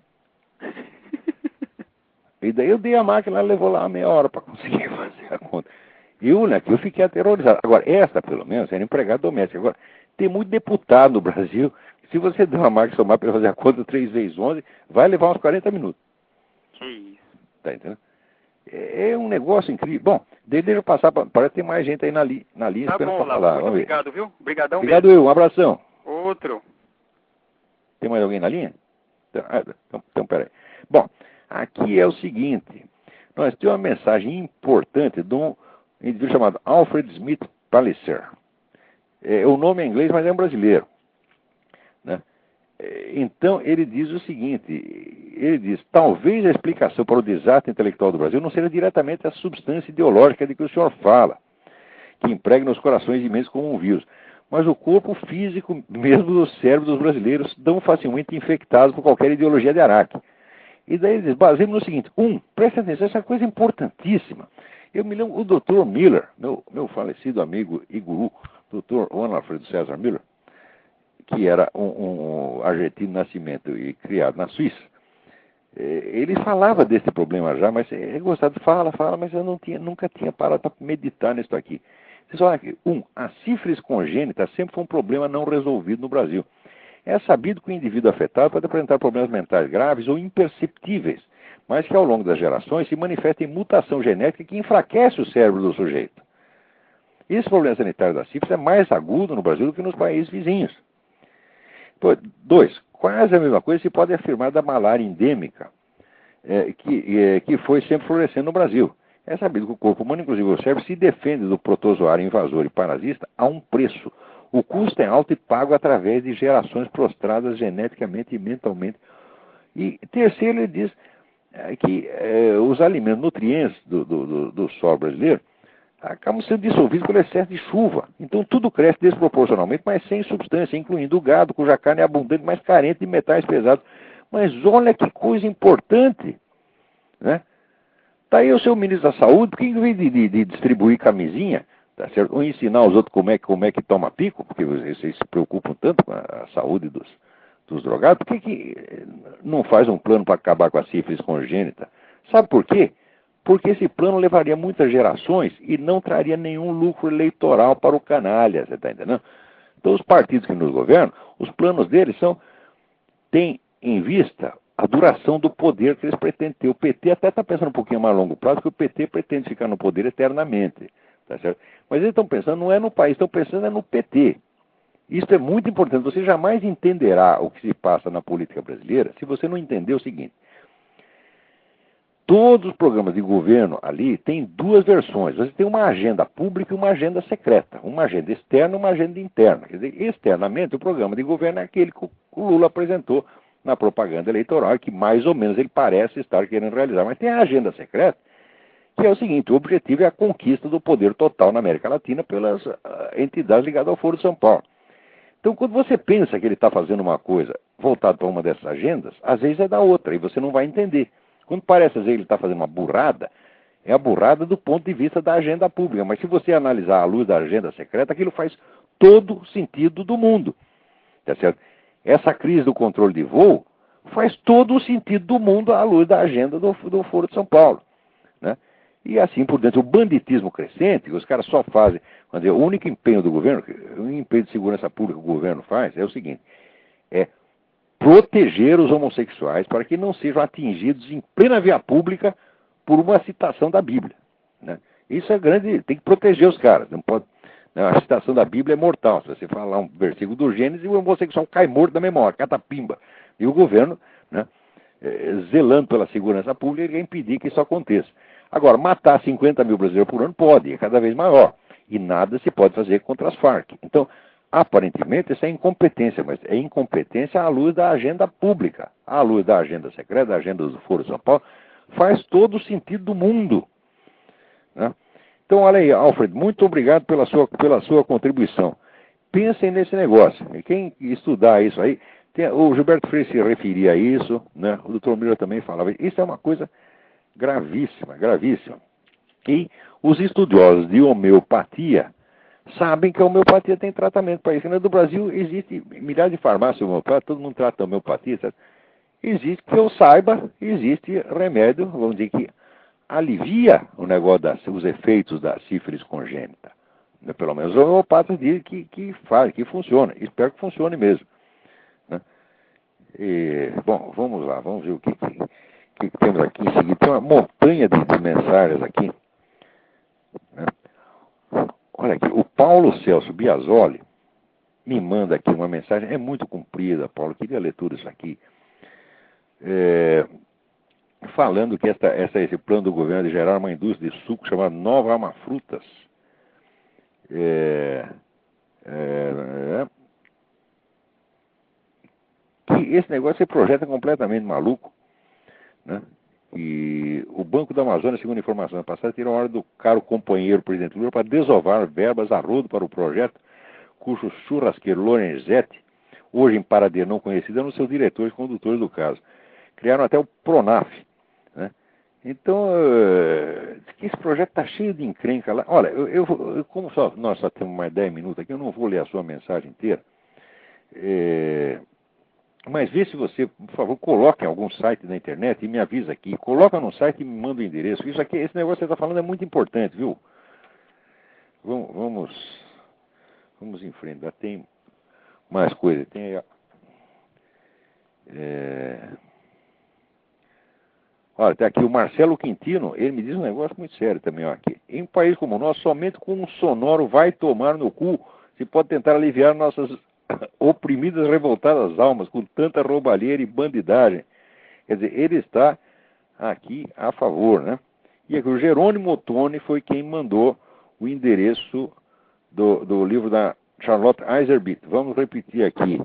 E daí eu dei a máquina, ela levou lá meia hora para conseguir fazer a conta. Eu fiquei aterrorizado. Agora, essa, pelo menos, era empregada doméstica. Agora, tem muito deputado no Brasil, se você der uma máquina de somar para fazer a conta 3 vezes 11, vai levar uns 40 minutos. Que isso. Tá entendendo? É um negócio incrível. Bom, deixa eu passar, parece que tem mais gente aí na linha esperando para falar. Muito obrigado, viu? Obrigadão obrigado mesmo. Um abração. Outro. Tem mais alguém na linha? Então peraí. Bom, aqui é o seguinte. Nós temos uma mensagem importante de um indivíduo chamado Alfred Smith Palliser. O nome é inglês, mas é um brasileiro. Né? Então, ele diz o seguinte, ele diz, talvez a explicação para o desastre intelectual do Brasil não seja diretamente a substância ideológica de que o senhor fala, que impregna os corações de imensos como um vírus, mas o corpo físico mesmo do cérebro dos brasileiros tão facilmente infectados por qualquer ideologia de Araque. E daí ele diz, baseemos no seguinte, preste atenção, essa coisa importantíssima, Eu me lembro, o Dr. Miller, meu falecido amigo e guru, Dr. Juan Alfredo César Miller, que era um argentino de nascimento e criado na Suíça, ele falava desse problema já, mas ele gostava de fala, mas eu nunca tinha parado para meditar nisso aqui. Vocês falam que, a sífilis congênita sempre foi um problema não resolvido no Brasil. É sabido que o indivíduo afetado pode apresentar problemas mentais graves ou imperceptíveis, mas que ao longo das gerações se manifesta em mutação genética que enfraquece o cérebro do sujeito. Esse problema sanitário da sífilis é mais agudo no Brasil do que nos países vizinhos. 2. Quase a mesma coisa se pode afirmar da malária endêmica, que foi sempre florescendo no Brasil. É sabido que o corpo humano, inclusive o cérebro, se defende do protozoário invasor e parasita a um preço. O custo é alto e pago através de gerações prostradas geneticamente e mentalmente. E terceiro, ele diz que os alimentos nutrientes do solo brasileiro acabam sendo dissolvidos pelo excesso de chuva. Então tudo cresce desproporcionalmente, mas sem substância, incluindo o gado, cuja carne é abundante, mas carente de metais pesados. Mas olha que coisa importante, né? Está aí o seu ministro da Saúde, por que em vez de distribuir camisinha, tá certo? Ou ensinar os outros como é que toma pico, porque vocês se preocupam tanto com a saúde dos drogados, por que não faz um plano para acabar com a sífilis congênita? Sabe por quê? Porque esse plano levaria muitas gerações e não traria nenhum lucro eleitoral para o canalha, você está entendendo? Então os partidos que nos governam, os planos deles têm em vista a duração do poder que eles pretendem ter. O PT até está pensando um pouquinho mais a longo prazo, porque o PT pretende ficar no poder eternamente, tá certo? Mas eles estão pensando, não é no país, estão pensando no PT. Isso é muito importante. Você jamais entenderá o que se passa na política brasileira se você não entender o seguinte. Todos os programas de governo ali têm duas versões. Você tem uma agenda pública e uma agenda secreta. Uma agenda externa e uma agenda interna. Quer dizer, externamente, o programa de governo é aquele que o Lula apresentou na propaganda eleitoral, que mais ou menos ele parece estar querendo realizar. Mas tem a agenda secreta, que é o seguinte: o objetivo é a conquista do poder total na América Latina pelas entidades ligadas ao Foro de São Paulo. Então, quando você pensa que ele está fazendo uma coisa voltada para uma dessas agendas, às vezes é da outra, e você não vai entender. Quando parece, às vezes, ele está fazendo uma burrada, é a burrada do ponto de vista da agenda pública. Mas se você analisar à luz da agenda secreta, aquilo faz todo o sentido do mundo. Tá certo? Essa crise do controle de voo faz todo o sentido do mundo à luz da agenda do Foro de São Paulo, né? E assim por dentro, o banditismo crescente, os caras só fazem, dizer, o único empenho do governo, o empenho de segurança pública que o governo faz é o seguinte: é proteger os homossexuais para que não sejam atingidos em plena via pública por uma citação da Bíblia, né? Isso é grande, tem que proteger os caras, não pode, né? A citação da Bíblia é mortal. Se você falar um versículo do Gênesis, o homossexual cai morto da memória, catapimba. E o governo, né, zelando pela segurança pública, ele quer impedir que isso aconteça. Agora, matar 50 mil brasileiros por ano pode, é cada vez maior. E nada se pode fazer contra as Farc. Então, aparentemente, isso é incompetência, mas é incompetência à luz da agenda pública, à luz da agenda secreta, da agenda do Foro de São Paulo. Faz todo o sentido do mundo, né? Então, olha aí, Alfred, muito obrigado pela sua contribuição. Pensem nesse negócio. E quem estudar isso aí, o Gilberto Freire se referia a isso, né? O Dr. Miller também falava. Isso é uma coisa gravíssima, gravíssima. E os estudiosos de homeopatia sabem que a homeopatia tem tratamento para isso. No Brasil existe milhares de farmácias homeopáticas, todo mundo trata homeopatia, certo? Existe, que eu saiba, existe remédio, vamos dizer, que alivia o negócio os efeitos da sífilis congênita. Pelo menos os homeopatas dizem que faz, que funciona. Espero que funcione mesmo, né? E, bom, vamos lá, vamos ver o que temos aqui em seguida. Tem uma montanha de mensagens aqui, né? Olha aqui, o Paulo Celso Biasoli me manda aqui uma mensagem, é muito comprida, Paulo, queria ler tudo isso aqui. Falando que esse plano do governo de gerar uma indústria de suco chamada Nova Amafrutas. Que esse negócio se projeta completamente maluco, né? E o Banco da Amazônia, segundo informações passadas, tirou a hora do caro companheiro presidente Lula para desovar verbas a rodo para o projeto, cujo churrasqueiro Lorenzetti, hoje em paradeiro não conhecido, é um dos seus diretores e condutores do caso. Criaram até o PRONAF, né? Então, diz que esse projeto está cheio de encrenca lá. Olha, como nós só temos mais 10 minutos aqui, eu não vou ler a sua mensagem inteira. Mas vê se você, por favor, coloque em algum site da internet e me avisa aqui. Coloca no site e me manda o endereço. Isso aqui, esse negócio que você está falando é muito importante, viu? Vamos em frente. Já tem mais coisa. Tem Olha, tá aqui o Marcelo Quintino, ele me diz um negócio muito sério também, ó, aqui. Em um país como o nosso, somente com um sonoro vai tomar no cu se pode tentar aliviar nossas oprimidas, revoltadas almas com tanta roubalheira e bandidagem. Quer dizer, ele está aqui a favor, né? E aqui o Jerônimo Ottoni foi quem mandou o endereço do livro da Charlotte Iserbyt. Vamos repetir aqui.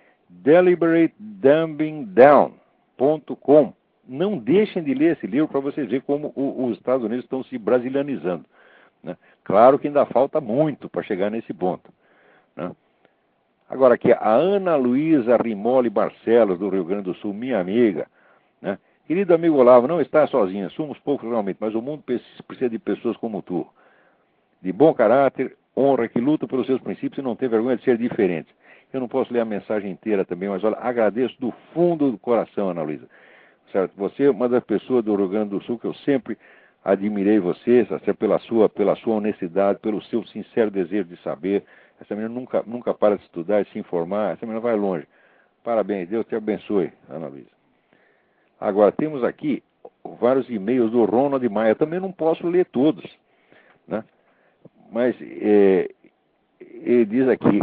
deliberatedumbingdown.com. Não deixem de ler esse livro para vocês verem como os Estados Unidos estão se brasilianizando, né? Claro que ainda falta muito para chegar nesse ponto, né? Agora aqui, a Ana Luísa Rimoli Barcelos, do Rio Grande do Sul, minha amiga, né? Querido amigo Olavo, não está sozinha, somos poucos realmente, mas o mundo precisa de pessoas como tu, de bom caráter, honra, que lutam pelos seus princípios e não tem vergonha de ser diferentes. Eu não posso ler a mensagem inteira também, mas olha, agradeço do fundo do coração, Ana Luísa. Certo? Você é uma das pessoas do Rio Grande do Sul que eu sempre admirei você, pela sua honestidade, pelo seu sincero desejo de saber. Essa menina nunca para de estudar e se informar. Essa menina vai longe. Parabéns, Deus te abençoe, Ana Luísa. Agora, temos aqui vários e-mails do Ronald Maia. Eu também não posso ler todos, né? Mas ele diz aqui: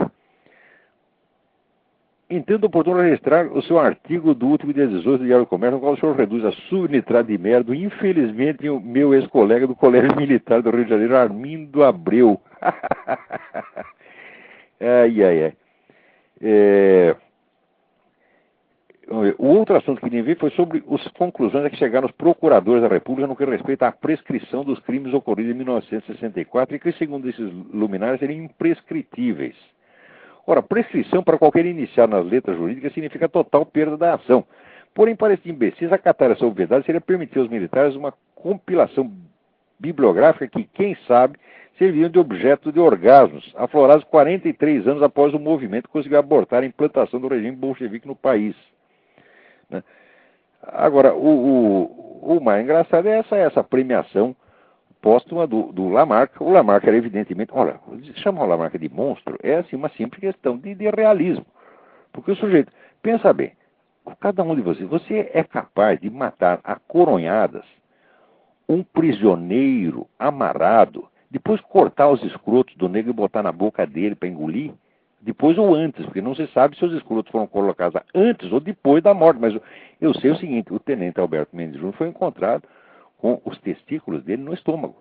entendo oportuno registrar o seu artigo do último dia 18 do Diário do Comércio, no qual o senhor reduz a subnitrado de merda, infelizmente, o meu ex-colega do Colégio Militar do Rio de Janeiro, Armindo Abreu. Ai. O outro assunto que queria ver foi sobre as conclusões a que chegaram os procuradores da República no que respeita à prescrição dos crimes ocorridos em 1964 e que, segundo esses luminares, seriam imprescritíveis. Ora, prescrição para qualquer iniciado nas letras jurídicas significa total perda da ação. Porém, para esses imbecis, acatar essa obviedade seria permitir aos militares uma compilação bibliográfica que, quem sabe, serviam de objeto de orgasmos, aflorados 43 anos após o movimento que conseguiu abortar a implantação do regime bolchevique no país, né? Agora, o mais engraçado é essa premiação póstuma do Lamarck. O Lamarck era evidentemente, olha, chamar o Lamarck de monstro é assim uma simples questão de realismo. Porque o sujeito, pensa bem, cada um de vocês, você é capaz de matar a coronhadas um prisioneiro amarrado, depois cortar os escrotos do negro e botar na boca dele para engolir? Depois ou antes, porque não se sabe se os escrotos foram colocados antes ou depois da morte. Mas eu sei o seguinte: o tenente Alberto Mendes Júnior foi encontrado com os testículos dele no estômago.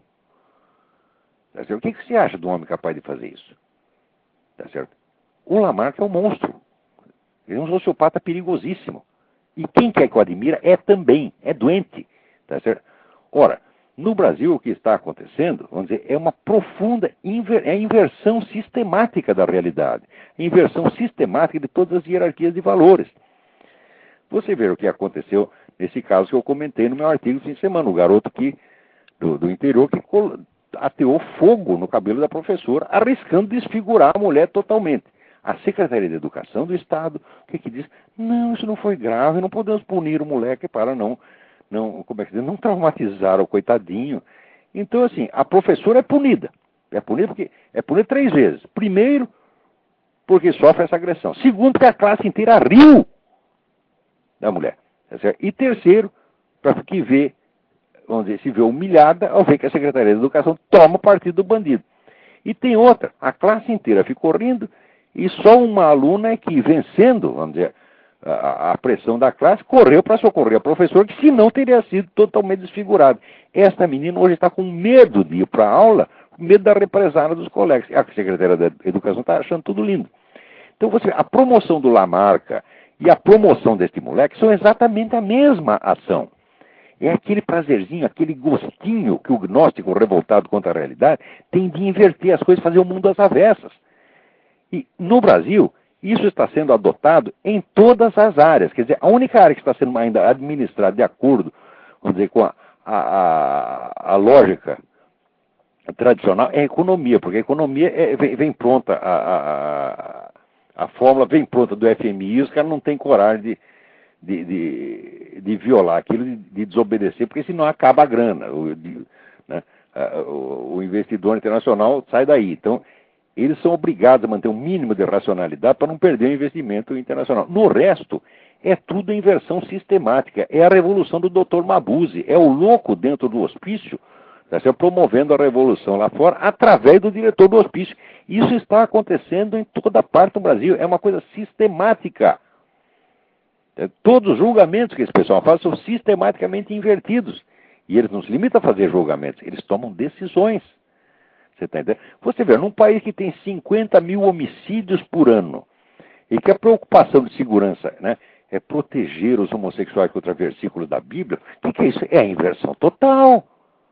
Tá certo? O que você acha de um homem capaz de fazer isso? Tá certo? O Lamarck é um monstro. Ele é um sociopata perigosíssimo. E quem quer que o admira é doente. Tá certo? Ora, no Brasil o que está acontecendo, vamos dizer, é uma profunda inversão sistemática da realidade. Inversão sistemática de todas as hierarquias de valores. Você vê o que aconteceu nesse caso que eu comentei no meu artigo de fim de semana, o garoto do interior que ateou fogo no cabelo da professora, arriscando desfigurar a mulher totalmente. A Secretaria de Educação do Estado, o que diz? Não, isso não foi grave, não podemos punir o moleque para não traumatizar o coitadinho. Então, assim, a professora é punida. É punida 3 vezes. Primeiro, porque sofre essa agressão. Segundo, porque a classe inteira riu da mulher. E terceiro, para que se vê humilhada ao ver que a Secretaria de Educação toma o partido do bandido. E tem outra, a classe inteira ficou rindo e só uma aluna é que, vencendo, vamos dizer, a pressão da classe, correu para socorrer a professora, que senão teria sido totalmente desfigurada. Esta menina hoje está com medo de ir para a aula, com medo da represália dos colegas. A Secretaria da Educação está achando tudo lindo. Então, a promoção do Lamarck e a promoção deste moleque são exatamente a mesma ação. É aquele prazerzinho, aquele gostinho que o gnóstico revoltado contra a realidade tem de inverter as coisas, fazer o mundo às avessas. E no Brasil, isso está sendo adotado em todas as áreas. Quer dizer, a única área que está sendo ainda administrada de acordo, vamos dizer, com a lógica tradicional é a economia, porque a economia vem pronta, a fórmula vem pronta do FMI, e os caras não têm coragem de violar aquilo, de desobedecer, porque senão acaba a grana. Né? O investidor internacional sai daí. Então, eles são obrigados a manter um mínimo de racionalidade para não perder o investimento internacional. No resto, é tudo inversão sistemática. É a revolução do Dr. Mabuse. É o louco dentro do hospício, tá certo? Promovendo a revolução lá fora através do diretor do hospício. Isso está acontecendo em toda parte do Brasil. É uma coisa sistemática. Todos os julgamentos que esse pessoal faz são sistematicamente invertidos. E eles não se limitam a fazer julgamentos, eles tomam decisões. Você está entendendo? Você vê, num país que tem 50 mil homicídios por ano, e que a preocupação de segurança, né, é proteger os homossexuais contra versículos da Bíblia, o que é isso? É a inversão total.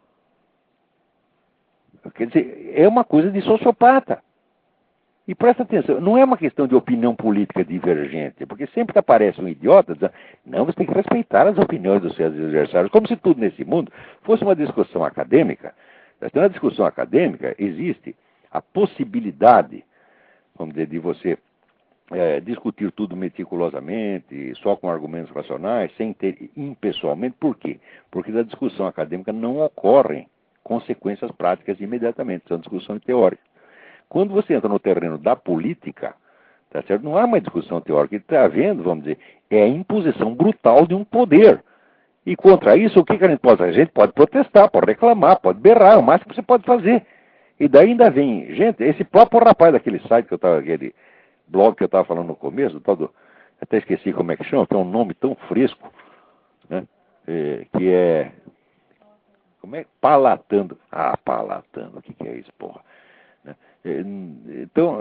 Quer dizer, é uma coisa de sociopata. E presta atenção, não é uma questão de opinião política divergente, porque sempre aparece um idiota dizendo, não, você tem que respeitar as opiniões dos seus adversários, como se tudo nesse mundo fosse uma discussão acadêmica. Na discussão acadêmica existe a possibilidade, vamos dizer, de você discutir tudo meticulosamente, só com argumentos racionais, sem ter impessoalmente. Por quê? Porque da discussão acadêmica não ocorrem consequências práticas imediatamente, são discussões teóricas. Quando você entra no terreno da política, tá certo? Não há uma discussão teórica. O que está havendo, vamos dizer, é a imposição brutal de um poder. E contra isso, o que a gente pode fazer? A gente pode protestar, pode reclamar, pode berrar, é o máximo que você pode fazer. E daí ainda vem, gente, esse próprio rapaz daquele site que eu estava, aquele blog que eu estava falando no começo, até esqueci como é que chama, que é um nome tão fresco, né? Que é, como é? Palatando. Ah, Palatando, o que é isso, porra? Então,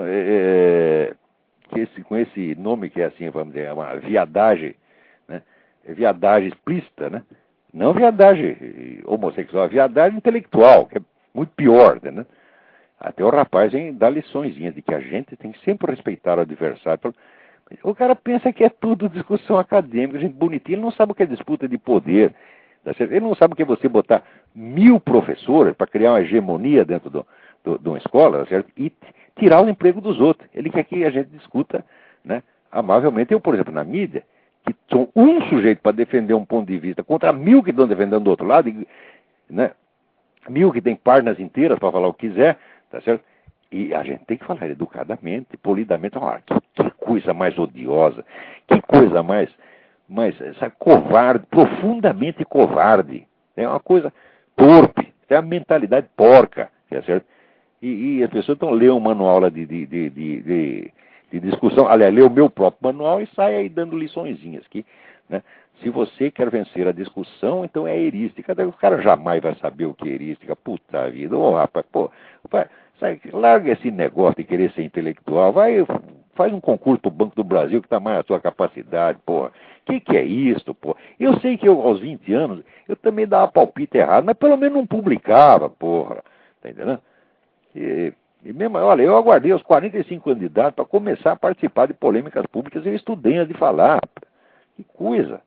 com esse nome que é assim, vamos dizer, é uma viadagem, né? É viadagem explícita, né? Não viadagem homossexual, é viadagem intelectual, que é muito pior, né? Até o rapaz vem dar liçõezinhas de que a gente tem que sempre respeitar o adversário. O cara pensa que é tudo discussão acadêmica, gente bonitinha, ele não sabe o que é disputa de poder, tá certo? Ele não sabe o que é você botar 1000 professores para criar uma hegemonia dentro de uma escola, tá certo? E tirar o emprego dos outros. Ele quer que a gente discuta, né, amavelmente. Eu, por exemplo, na mídia, que sou um sujeito para defender um ponto de vista contra 1000 que estão defendendo do outro lado, né, 1000 que tem páginas inteiras para falar o que quiser, tá certo? E a gente tem que falar educadamente, polidamente. Que coisa mais odiosa, que coisa mais sabe, covarde, profundamente covarde. É uma coisa torpe, é a mentalidade porca, tá certo? E as pessoas estão lendo um manual lá de discussão, aliás, lê o meu próprio manual e sai aí dando liçõezinhas aqui, né? Se você quer vencer a discussão, então é erística. O cara jamais vai saber o que é erística. Puta vida, rapaz, pô, larga esse negócio de querer ser intelectual, faz um concurso pro Banco do Brasil que está mais à sua capacidade, porra. Que é isso, porra? Eu sei que aos 20 anos, eu também dava palpite errado, mas pelo menos não publicava, porra. Tá entendendo? E mesmo, olha, eu aguardei os 45 anos de idade para começar a participar de polêmicas públicas e eu estudei antes de falar. Que coisa.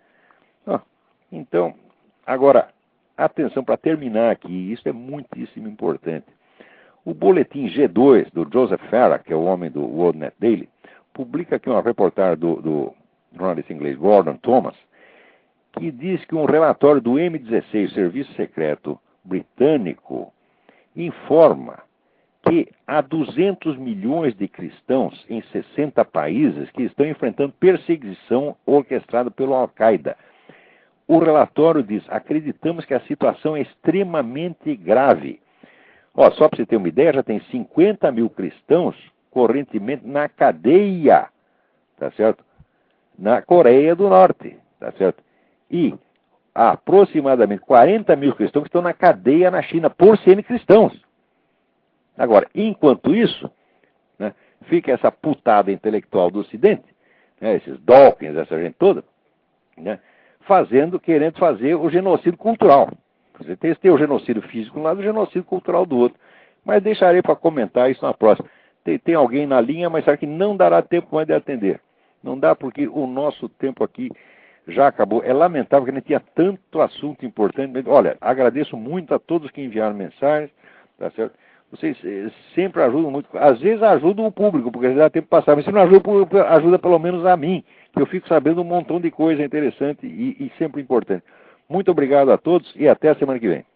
Então, agora, atenção para terminar aqui, isso é muitíssimo importante. O boletim G2 do Joseph Farah, que é o homem do WorldNet Daily, publica aqui uma reportagem do jornalista inglês Gordon Thomas, que diz que um relatório do M16, Serviço Secreto Britânico, informa que há 200 milhões de cristãos em 60 países que estão enfrentando perseguição orquestrada pelo Al-Qaeda. O relatório diz, acreditamos que a situação é extremamente grave. Só para você ter uma ideia, já tem 50 mil cristãos correntemente na cadeia, tá certo? Na Coreia do Norte, tá certo? E há aproximadamente 40 mil cristãos que estão na cadeia na China por serem cristãos. Agora, enquanto isso, né, fica essa putada intelectual do Ocidente, né, esses Dawkins, essa gente toda, né, querendo fazer o genocídio cultural. Você tem o genocídio físico de um lado e o genocídio cultural do outro. Mas deixarei para comentar isso na próxima. Tem alguém na linha, mas sabe que não dará tempo mais de atender. Não dá porque o nosso tempo aqui já acabou. É lamentável que a gente tinha tanto assunto importante. Olha, agradeço muito a todos que enviaram mensagens, tá certo? Vocês sempre ajudam muito. Às vezes ajudam o público, porque dá tempo de passar, mas se não ajuda o público, ajuda pelo menos a mim, que eu fico sabendo um montão de coisa interessante e sempre importante. Muito obrigado a todos e até a semana que vem.